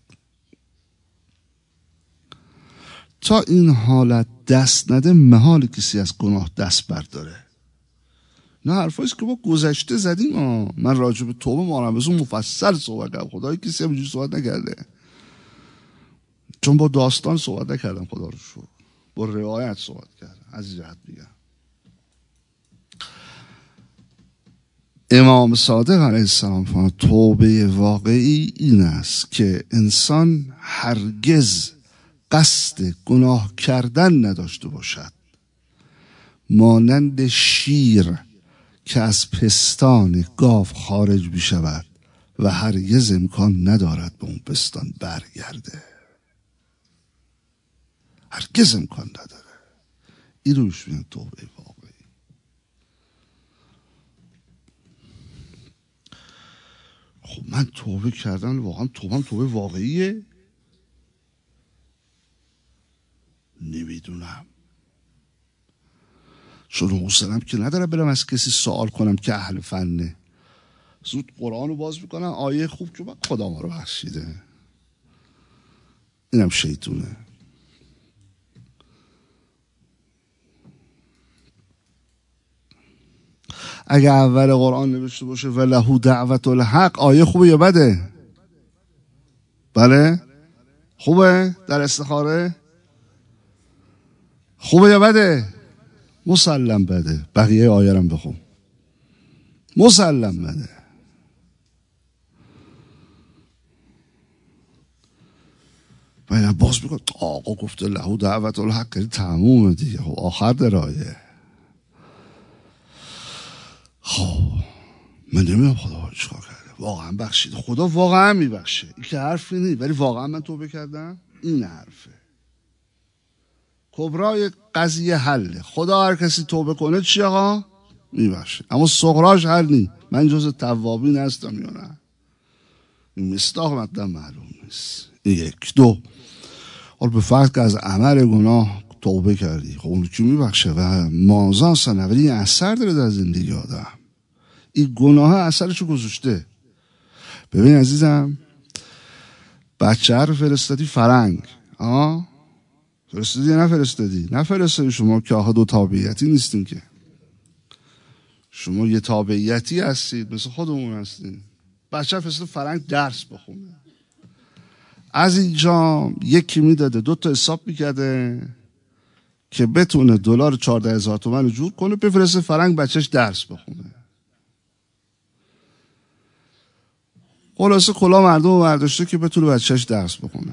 تا این حالت دست نده محال کسی از گناه دست برداره. نه حرفاییست که با گذشته زدیم. من راجع به توبه مارمزون مفصل صحبت کردم. خدای کسی هم اینجوری صحبت نکرده، چون با داستان صحبت نکردم، خدا رو شکر با روایت صحبت کردم. از این جهت میگم امام صادق علیه السلام فرمود توبه واقعی این است که انسان هرگز قصد گناه کردن نداشته باشد، مانند شیر که از پستان گاو خارج می شود و هرگز امکان ندارد به اون پستان برگرده. هرگز امکان نداره. این روش میگن توبه واقعی. خب من توبه کردم، واقعا توبه واقعیه؟ نمیدونم، چون حوصله‌ام که نداره برم از کسی سوال کنم که اهل فنه. زود قرآن رو باز میکنم، آیه خوب که خدا ما رو بخشیده. اینم شیطونه. اگه اول قرآن نوشته باشه وله دعوت الحق، آیه خوبه یا بده؟ بله خوبه. در استخاره خوبه یا بده؟ مسلم بده. بقیه آیه رو بخون، مسلم بده. و باز میگه آقا گفته له دعوت الحق، تمومه دیگه. خب آخر در آیه. خب من نمیدونم خدا چیکار کرده. واقعا بخشید، خدا واقعا میبخشه، این که حرفی نیست، ولی واقعا من توبه کردم، این حرفه. کبرای قضیه حله. خدا هر کسی توبه کنه چی آقا؟ میبخشه. اما صغراش حل نی. من جز توابین هستم یا نه؟ این مصداق مطلب معلوم نیست. این یک. دو، حالا به فرض که از عمل گناه توبه کردی، خب اون که میبخشه و مازان سنوری این اثر داره در زندگی آدم. این گناه اثرشو گذاشته. ببین عزیزم، بچه رو فرستادی فرنگ، فرستادی یا نفرستادی؟ نفرستادی. شما که آها دو تابعیتی نیستین که، شما یه تابعیتی هستید، مثل خودمون هستین. بچه فرستاد فرنگ درس بخونه. از اینجا یکی میداده 2 تا حساب میکرده که بتونه دلار 14,000 تومان رو جور کنه، بفرسته فرنگ بچهش درس بخونه. خلاصه کلا مردم رو برداشته که بتونه بچهش درس بخونه.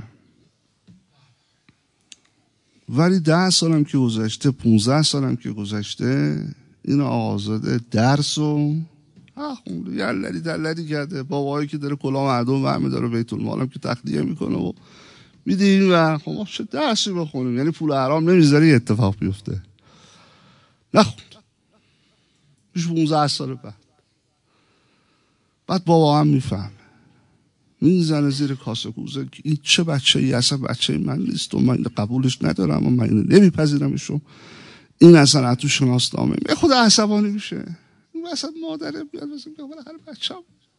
ولی 10 سالم که گذشته، 15 سالم که گذشته، این آقازاده درس و خونده یلدی دلدی کرده. بابایی که داره کلا مردم برمی داره بیت المالم که تخلیه میکنه و میدیم و خب ما چه درسی بخونیم؟ یعنی پول حرام نمیذاره یه اتفاق بیفته. نخوند. پیش 15 سال بعد بابا هم میفهمه، میزنه زیر کاسه کوزه که این چه بچه ای، اصلا بچه من نیست و من قبولش ندارم و من نمیپذیرمشو. این اصلا تو شناسنامه به خود عصبانی میشه. این اصلا مادره بیاد بزن که بالاخره بچه‌م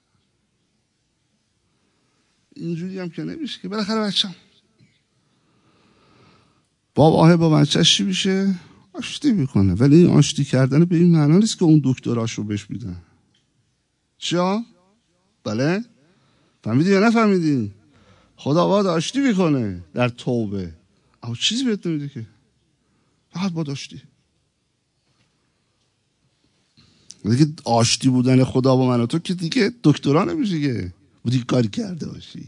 اینجوری هم که نمیشه که بالاخره بچه‌م. بابا با بچه‌ش چی میشه؟ آشتی میکنه. ولی این آشتی کردن به این معنا نیست که اون دکتراشو بهش میدن. چیا؟ بله؟ فهمیدی یا نفهمیدی؟ خدا باید آشتی میکنه در توبه. اما چیزی بهت نمیده که، فقط باید آشتی. دیگه آشتی بودن خدا با من و تو که دیگه دکترا نمیشه که بودی کاری کرده باشی.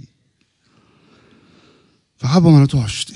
فقط با من و تو آشتی.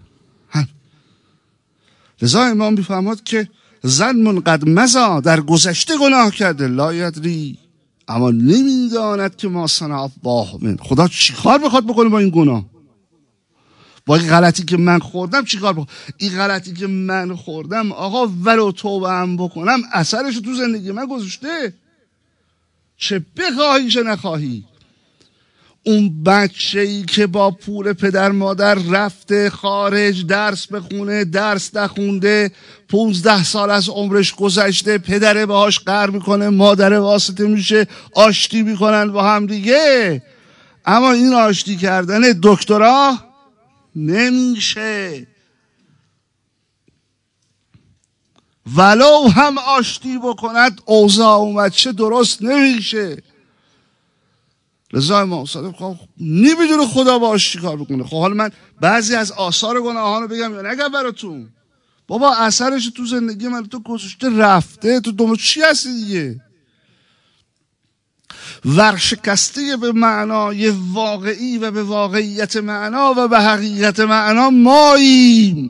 لذا امام میفرماد که ظن قد مضی، در گذشته گناه کرده، لا یدری، اما نمیداند که ما صنع الله من، خدا چیکار بخواد بکنه با این گناه، با این غلطی که من خوردم چیکار بخواد. این غلطی که من خوردم آقا ولو توبه هم بکنم اثرش تو زندگی من گذاشته، چه بخواهی چه نخواهی. اون بچه‌ای که با پول پدر مادر رفته خارج درس بخونه، درس نخونده، 15 سال از عمرش گذشته، پدره باهاش قهر میکنه، مادره واسطه میشه، آشتی میکنن با هم دیگه. اما این آشتی کردن دکترا نمیشه، ولو هم آشتی بکند اوضاع اومد چه درست نمیشه. لذا امام صادق نمیدونه خدا باش چی کار بکنه. خب حالا من بعضی از آثار گناهان رو بگم یا نگم براتون؟ بابا اثرش تو زندگی من تو گذشته رفته، تو دنبال چی هستی دیگه؟ ورشکسته به معنای واقعی و به واقعیت معنا و به حقیقت معنا ماییم.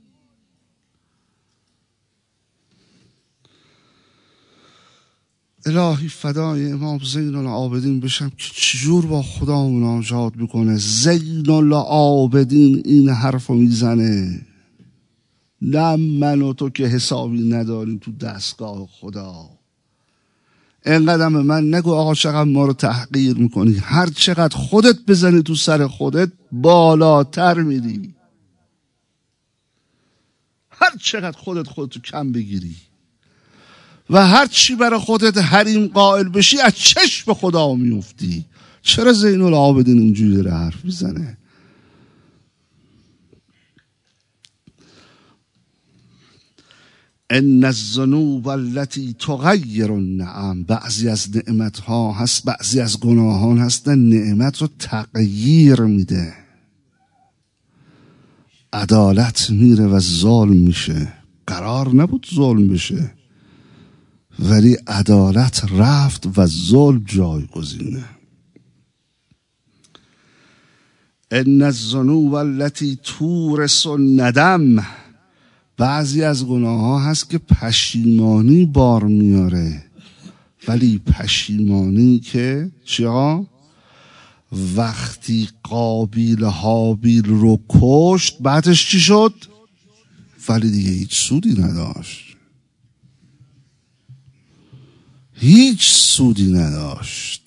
الهی فدای امام زین العابدین بشم که چجور با خدا مناجات میکنه. زین العابدین این حرف رو میزنه، نه من و تو که حسابی نداریم تو دستگاه خدا. اینقدر به من نگو آقا چقدر ما رو تحقیر میکنی. هر چقدر خودت بزنی تو سر خودت بالاتر میری، هر چقدر خودتو کم بگیری و هر چی برای خودت حریم قائل بشی از چشم خدا میفتی. چرا زین العابدین اینجوری داره حرف میزنه؟ ان الذنوب التي تغیر النعم، بعضی از نعمت ها هست، بعضی از گناهان هستن نعمت رو تغییر میده. عدالت میره و ظلم میشه. قرار نبود ظلم بشه ولی عدالت رفت و ظلم جایگزینه. ان الذنوب التي تورث الندم، بعضی از گناه ها هست که پشیمانی بار میاره، ولی پشیمانی که چیا؟ وقتی قابیل حابیل رو کشت بعدش چی شد؟ ولی دیگه هیچ سودی نداشت، هیچ سودی نداشت.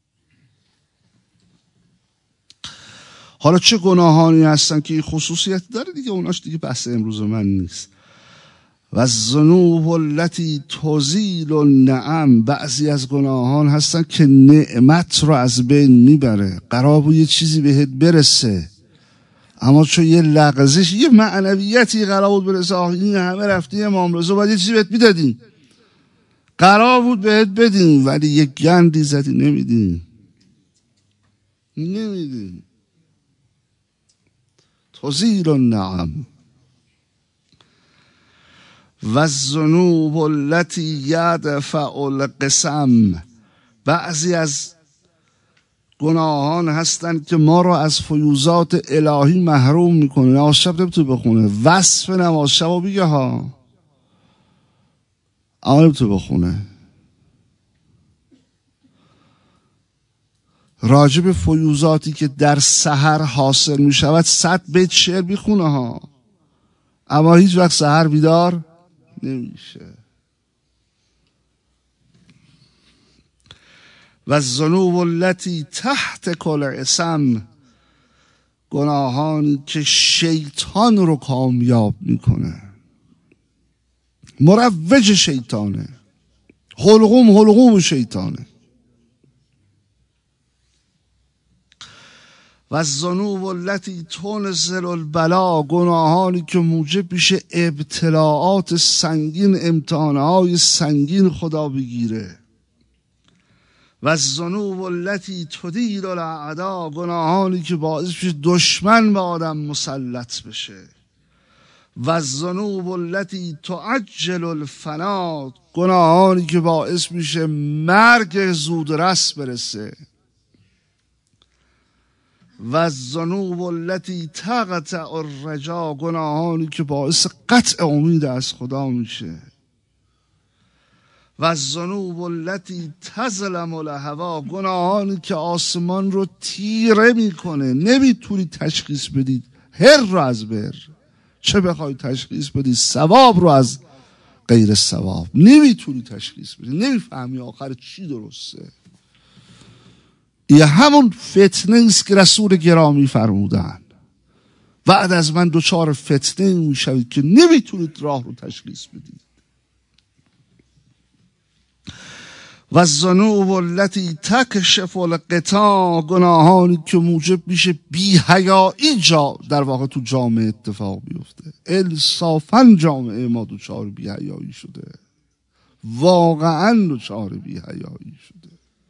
حالا چه گناهانی هستن که این خصوصیت داره دیگه، اوناش دیگه بحث امروز من نیست. و الذنوب التي تزیل النعم، بعضی از گناهان هستن که نعمت رو از بین میبره. قرار بود یه چیزی بهت برسه اما چون یه لغزش، یه معنویتی قرار بود برسه، این همه رفتی امام رضا باید یه چیزی بهت میدادین، قرار بود بهت بدین ولی یه گندی زدی نمیدین. تزیل النعم. و الذنوب التي یدفع القسم، بعضی از گناهان هستند که ما را از فیوزات الهی محروم میکنه. نماز شب نمیتونه بخونه، وصف نماز شب رو بگه ها، اما نمیتونه بخونه. راجب فیوزاتی که در سحر حاصل میشود 100 بیت شعر میخونه ها، اما هیچ وقت سحر بیدار نمیشه. و الذنوب التي تحت کل اسم، گناهانی که شیطان رو کامیاب میکنه، مروج شیطانه، حلقوم شیطانه. و الذنوب التي تنزل البلا، گناهانی که موجب میشه ابتلاعات سنگین، امتحانهای سنگین خدا بگیره. و الذنوب التي تدیر الاعداء، گناهانی که باعث میشه دشمن به آدم مسلط بشه. و الذنوب التي تعجل الفنا، گناهانی که باعث میشه مرگ زودرس برسه. و الذنوب التي تقطع الرجا، گناهانی که باعث قطع امید از خدا میشه. و الذنوب التي تظلم الهوا، گناهانی که آسمان رو تیره میکنه، نمیتونی تشخیص بدید هر رو از بر، چه بخوای تشخیص بدی ثواب رو از غیر ثواب، نمیتونی تشخیص بدی، نمیفهمی آخر چی درسته. یه همون فتنه است که رسول گرامی فرمودن بعد از من دچار فتنه میشوید که نمیتونید راه رو تشخیص بدید. و الذنوب التي تکشف الغطا، گناهانی که موجب میشه بی حیایی در واقع تو جامعه اتفاق بیفته. انصافا جامعه ما دچار بی حیایی شده، واقعا دچار بی حیایی شده.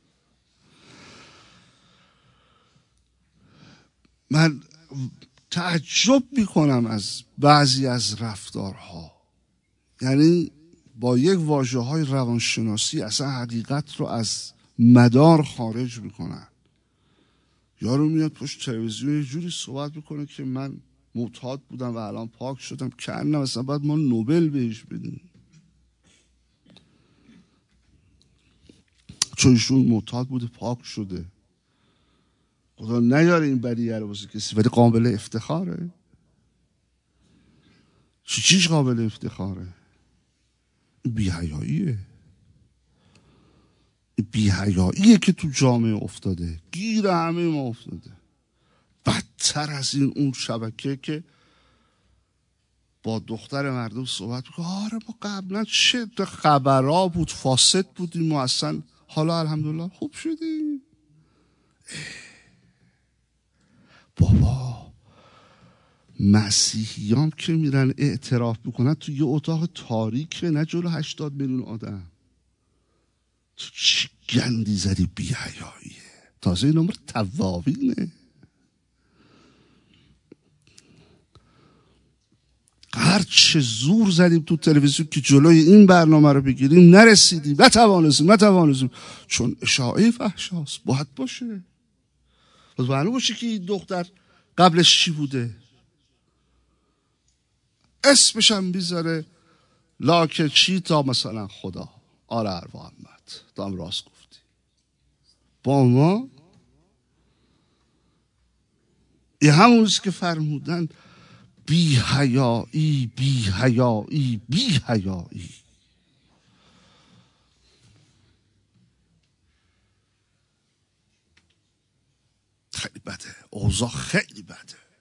من تعجب میکنم از بعضی از رفتارها، یعنی با یک واژه‌های روانشناسی اصلا حقیقت رو از مدار خارج میکنن. یارو میاد پشت تلویزیون یه جوری صحبت میکنه که من معتاد بودم و الان پاک شدم، که نه مثلا باید ما نوبل بهش بدیم چون ایشون معتاد بوده پاک شده. خدا نیاره این بدیه رو واسه کسی، ولی قابل افتخاره. چیش قابل افتخاره؟ بی‌حیاییه. بی‌حیاییه که تو جامعه افتاده، گیر همه ما افتاده. بدتر از این اون شبکه که با دختر مردم صحبت میکنه آره ما قبلا چه خبرها بود، فاسد بودیم و اصلا حالا الحمدلله خوب شدیم. بابا مسیحیان که میرن اعتراف میکنن تو یه اتاق تاریکه، نه جلو 80 میلیون آدم. تو چی گندی زدی بی‌حیاییه. تازه این نمبر توابینه. هر چه زور زدیم تو تلویزیون که جلوی این برنامه رو بگیریم نرسیدیم، نتوانستیم چون اشاعه فحشاست. باید باشه، باید معلوم باشه که این دختر قبلش چی بوده، اسمش هم بیذاره لاکه چی تا مثلا خدا. آره اروا احمد تو هم راست گفتی. با ما این همونیست که فرمودن بی حیایی بی حیایی بی حیایی. خیلی بده، اوضاع خیلی بده.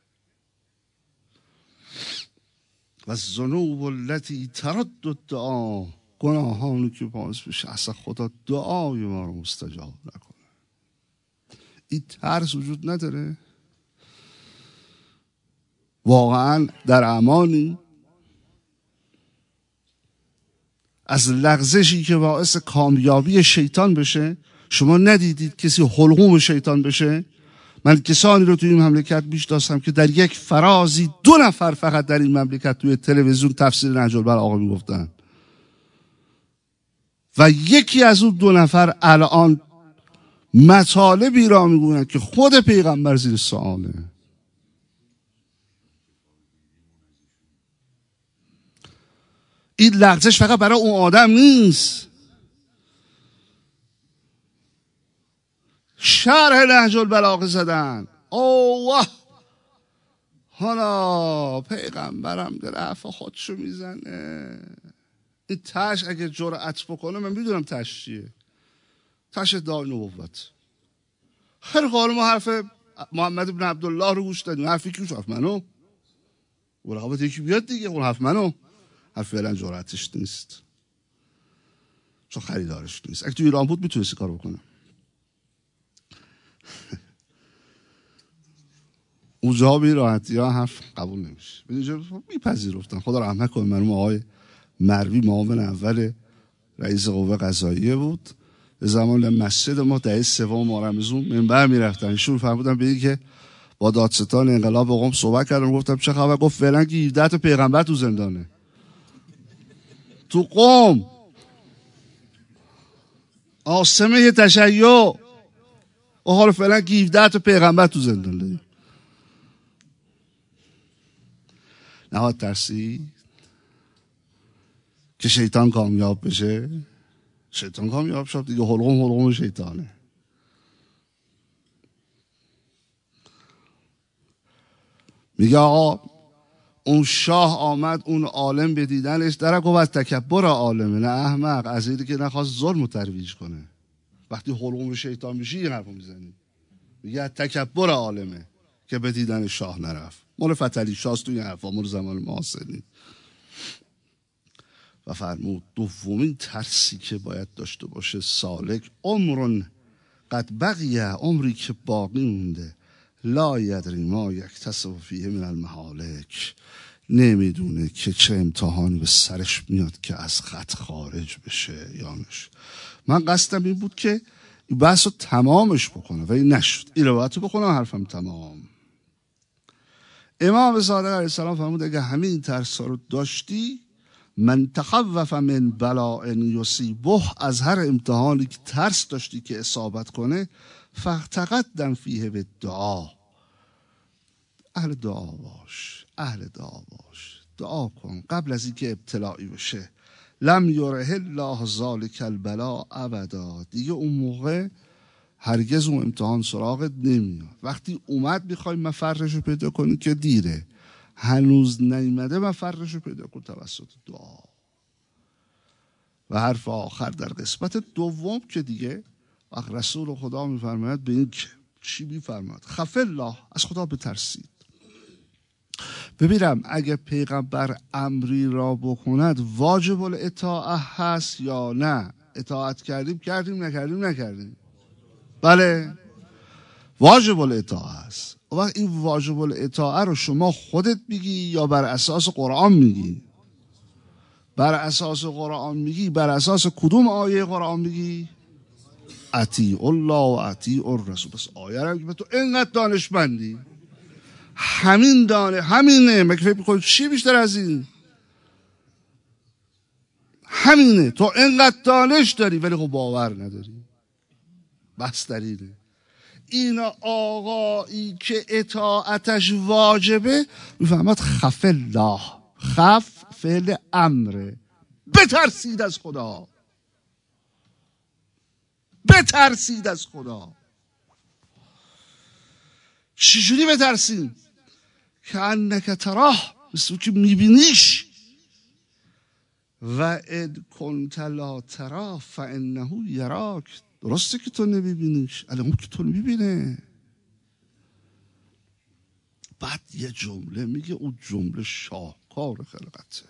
و الذنوب التي ترد الدعا، گناهانی که باعث بشه اصلا خدا دعای ما رو مستجاب نکنه. این ترس وجود نداره؟ واقعا در امانی از لغزشی که باعث کامیابی شیطان بشه؟ شما ندیدید کسی حلقوم شیطان بشه؟ من کسانی رو توی این مملکت میشناسم که در یک فرازی 2 نفر فقط در این مملکت توی تلویزیون تفسیر نهج البلاغه میگفتن و یکی از اون 2 نفر الان مطالبی را میگویند که خود پیغمبر زیر سؤاله. این لغزش فقط برای اون آدم نیست. شرح نهج البلاغه زدن، اوه حالا پیغمبرم در عفا خودشو میزنه. این تش اگه جرأت بکنه، من میدونم تش چیه، تش ادعای نبوت. خیلی قال ما حرف محمد بن عبدالله رو گوش دادیم، حرفی که حرف منو ورقابت یکی بیاد دیگه، اون حرف منو، حرف فعلا جرأتش نیست چون خریدارش نیست. اگه تو ایران بود میتونستی کار بکنه. اونجا بی راحتی ها حرف قبول نمیشه. اینجا میپذیرفتن. خدا رحمت کنه مرحوم آقای مروی معاون اول رئیس قوه قضاییه بود. به زمان مسجد ما دهه 3 مارمزون منبر میرفتن، ایشون فرمودن به این که با دادستان انقلاب قم صحبت کردم، گفتم چه خبر؟ گفت فعلا که 17 تا پیغمبر تو زندانه تو قم، عاصمه تشیع، و حالا فعلا که 17 تا پیغمبر تو زندانه. نهاد ترسی که شیطان کامیاب بشه. شیطان کامیاب شد دیگه، حلقوم شیطانه. میگه آقا اون شاه آمد اون عالم به دیدنش درک و از تکبر عالمه، نه احمق، از اینی که نخواست ظلم و ترویج کنه. وقتی حلقوم شیطان میشی این حرفو میزنی. میگه تکبر عالمه که به دیدن شاه نرفت. مال فتحعلی شاست توی حرفا مال زمان معاصرین. و فرمود دومین ترسی که باید داشته باشه سالک، عمر قد بقیه، عمری که باقی مونده، لا یدری ما یکتسب فیه من المهالک، نمیدونه که چه امتحانی به سرش میاد که از خط خارج بشه یا نشه. من قصدم این بود که این بحث رو تمامش بکنم و این نشد. این روایت رو بخونم حرفم تمام. امام صادق علیه السلام فرمود اگه همه این ترس ها رو داشتی، من تخوف من بلاء یصیبه، از هر امتحانی که ترس داشتی که اصابت کنه، فتقدم فیه به دعا، اهل دعا باش، اهل دعا باش، دعا کن قبل از اینکه ابتلاعی بشه. لم یره الله ذلک البلاء ابدا، دیگه اون موقع هرگز اون امتحان سراغت نمیاد. وقتی اومد میخوای مفرش رو پیدا کنی که دیره، هنوز نیامده مفرش رو پیدا کن توسط دعا. و حرف آخر در قسمت دوم که دیگه وقت رسول خدا میفرماید به این که چی میفرماید؟ خف الله، از خدا بترسید. ببینم اگه پیغمبر امری را بکند واجب الاطاعه هست یا نه؟ اطاعت کردیم نکردیم. بله واجب الاطاعه هست. وقت این واجب الاطاعه رو شما خودت میگی یا بر اساس قرآن میگی؟ بر اساس قرآن میگی. بر اساس کدوم آیه قرآن میگی؟ اطیع الله و اطیع الرسول. بس آیه رو که تو اینقدر دانشمندی، همینه. مگه فکر می‌کنی چی بیشتر از این؟ همینه. تو اینقدر دانش داری ولی خب باور نداری. بس در اینه. این آقایی که اطاعتش واجبه میفهمد خف الله. خف فعل امره. بترسید از خدا. بترسید از خدا. چجوری بترسید؟ که انک تراه، مثل که میبینیش. و ان کنت لا تراه فانه یراک، درسته که تو نمیبینیش ولی اون که تو میبینه. بعد یه جمله میگه، اون جمله شاهکار خلقته.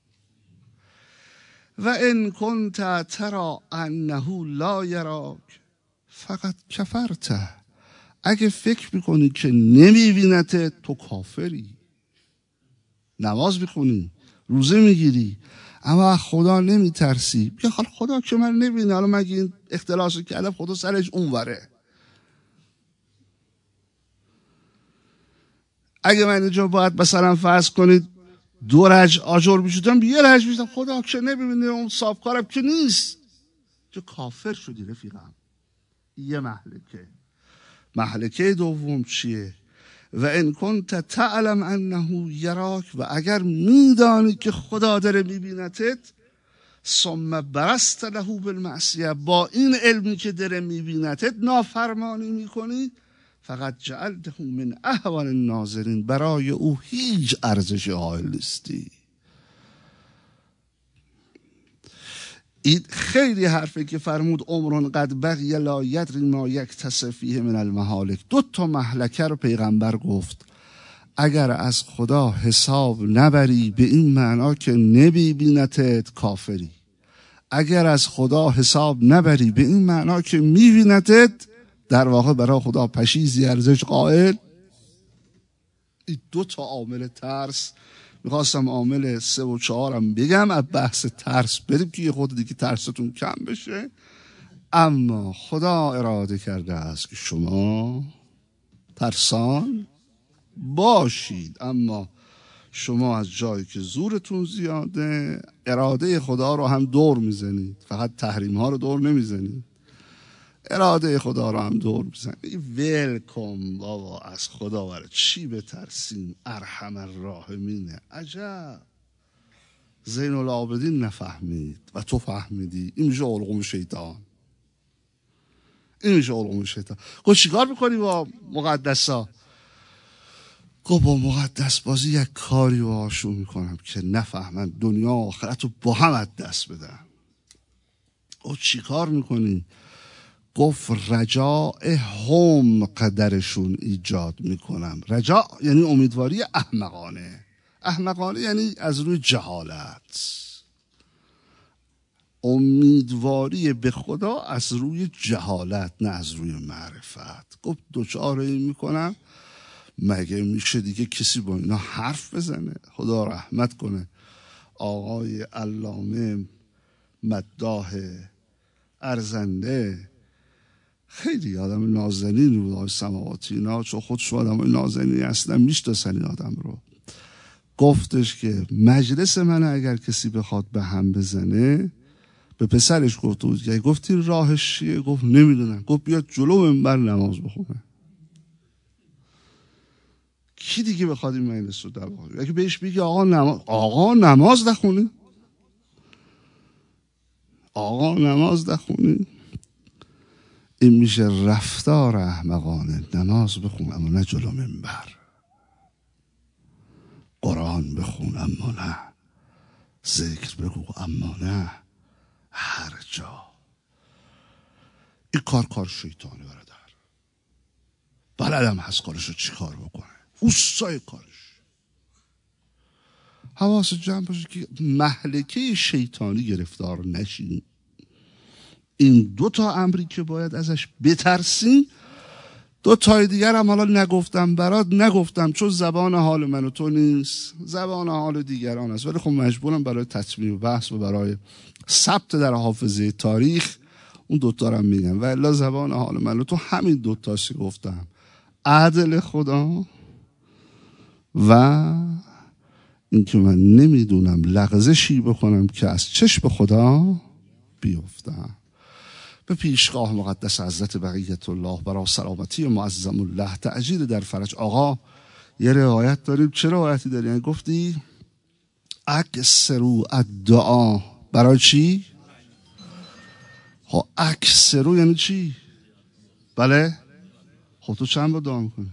و ان کنت ترى انه لا یراک فقط کفرته، اگه فکر میکنی که نمیبینته تو کافری. نماز میخونی، روزه میگیری، اما خدا نمیترسی. بیا حالا خدا که من نبینه، حالا مگه این اختلاس رو کردم خدا سرش اونوره. اگه من اینجا باید مثلا فرض کنید 2 رج آجر میشدم، 1 رج میشدم، خدا که نمیبینه اون صاحبکارم که نیست، که کافر شدی رفیقم. یه محلکه دوم چیه؟ و ان کنت تعلم انه یراک، و اگر میدانی که خدا داره میبینتت، ثم برست له بالمعصیه، با این علمی که داره میبینتت نافرمانی میکنی، فقط جعلته من اهون الناظرین، برای او هیچ ارزش قائل نیستی. این خیلی حرفه که فرمود عمر قد بقی لا یدری ما یکتسب فیه من المهالک. 2 تا مهلکه رو پیغمبر گفت. اگر از خدا حساب نبری به این معنا که نمیبینتت کافری. اگر از خدا حساب نبری به این معنا که میبینتت، در واقع برای خدا پشیزی ارزش قائل. این 2 تا عامل ترس. میخواستم عامل 3 و 4 هم بگم، از بحث ترس بریم که یه خود دیگه ترستون کم بشه. اما خدا اراده کرده است که شما ترسان باشید، اما شما از جایی که زورتون زیاده اراده خدا رو هم دور میزنید. فقط تحریم ها رو دور نمیزنید، اراده خدا رو هم دور میزنید. ویلکم بابا، از خدا برای چی بترسیم؟ ارحم الراحمینه. عجب زین العابدین نفهمید و تو فهمیدی. این میشه علقوم شیطان. گفت چیکار میکنی با مقدسا؟ گفت با مقدس بازی یک کاری باهاشون میکنم که نفهمن، دنیا و آخرت رو با هم از دست بدن. گفت چیکار میکنی؟ گفت رجاء هم قدرشون ایجاد میکنم. رجاء یعنی امیدواری احمقانه. احمقانه یعنی از روی جهالت. امیدواری به خدا از روی جهالت، نه از روی معرفت. گفت دوچاره این میکنم. مگه میشه دیگه کسی با اینا حرف بزنه؟ خدا رحمت کنه آقای علامه مداح ارزنده، خیلی آدم نازنینی بود آقای سماواتی اینا، چون خودش آدم نازنینی اصلا میشناسن این آدم رو. گفتش که مجلس من اگر کسی بخواد به هم بزنه، به پسرش گفته بود که گفتی راهش چیه؟ گفت نمیدونم. گفت بیاد جلو منبر نماز بخونه. کی دیگه بخواد این مجلس رو در واقع اگه بهش بگی آقا نماز نخونی، آقا نماز نخونی، این میشه رفتار احمقانه. نماز بخون اما نه جلو منبر، قرآن بخون اما نه، ذکر بگو اما نه هر جا. این کار شیطانی برادر. بلدم هست کارشو چی کار بکنه، اوستای کارش. حواست جمع باشه که مهلکه شیطانی گرفتار نشین. این 2 امری که باید ازش بترسین. 2 دیگر هم حالا نگفتم برات، نگفتم چون زبان حال من و تو نیست، زبان حال دیگران است، ولی خب مجبورم برای تطمیع بحث و برای ثبت در حافظه تاریخ اون 2 رو میگم. و الا زبان حال من و تو همین 2 گفتم: عدل خدا و اینکه من نمیدونم لغزشی بکنم که از چشم خدا بیفتم. به پیشگاه مقدس حضرت بقیت الله برای سلامتی معظم الله تعجیل در فرج. آقا یه روایت داریم. چه روایتی داریم؟ یعنی گفتی اکثرو الدعا برای چی؟ ها اکثرو یعنی چی؟ بله؟ خب تو چند با دعا میکنی؟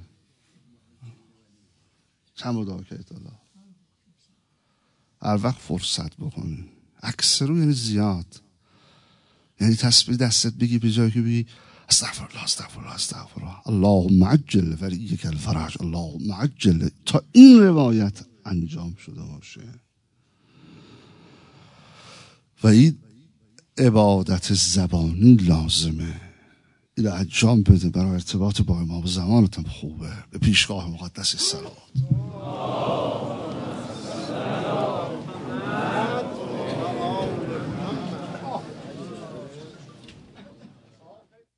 چند با دعا کردی الله؟ هر وقت فرصت بکنی. اکثرو یعنی زیاد، یعنی تسبیح دستت بگی به جایی که بگی استغفرالله استغفرالله استغفرالله اللهم عجل ولیک الفرج اللهم عجل، تا این روایت انجام شده باشه. و این عبادت زبانی لازمه. این انجام بده برای ارتباط با امام زمانتم خوبه. به پیشگاه مقدس صلوات.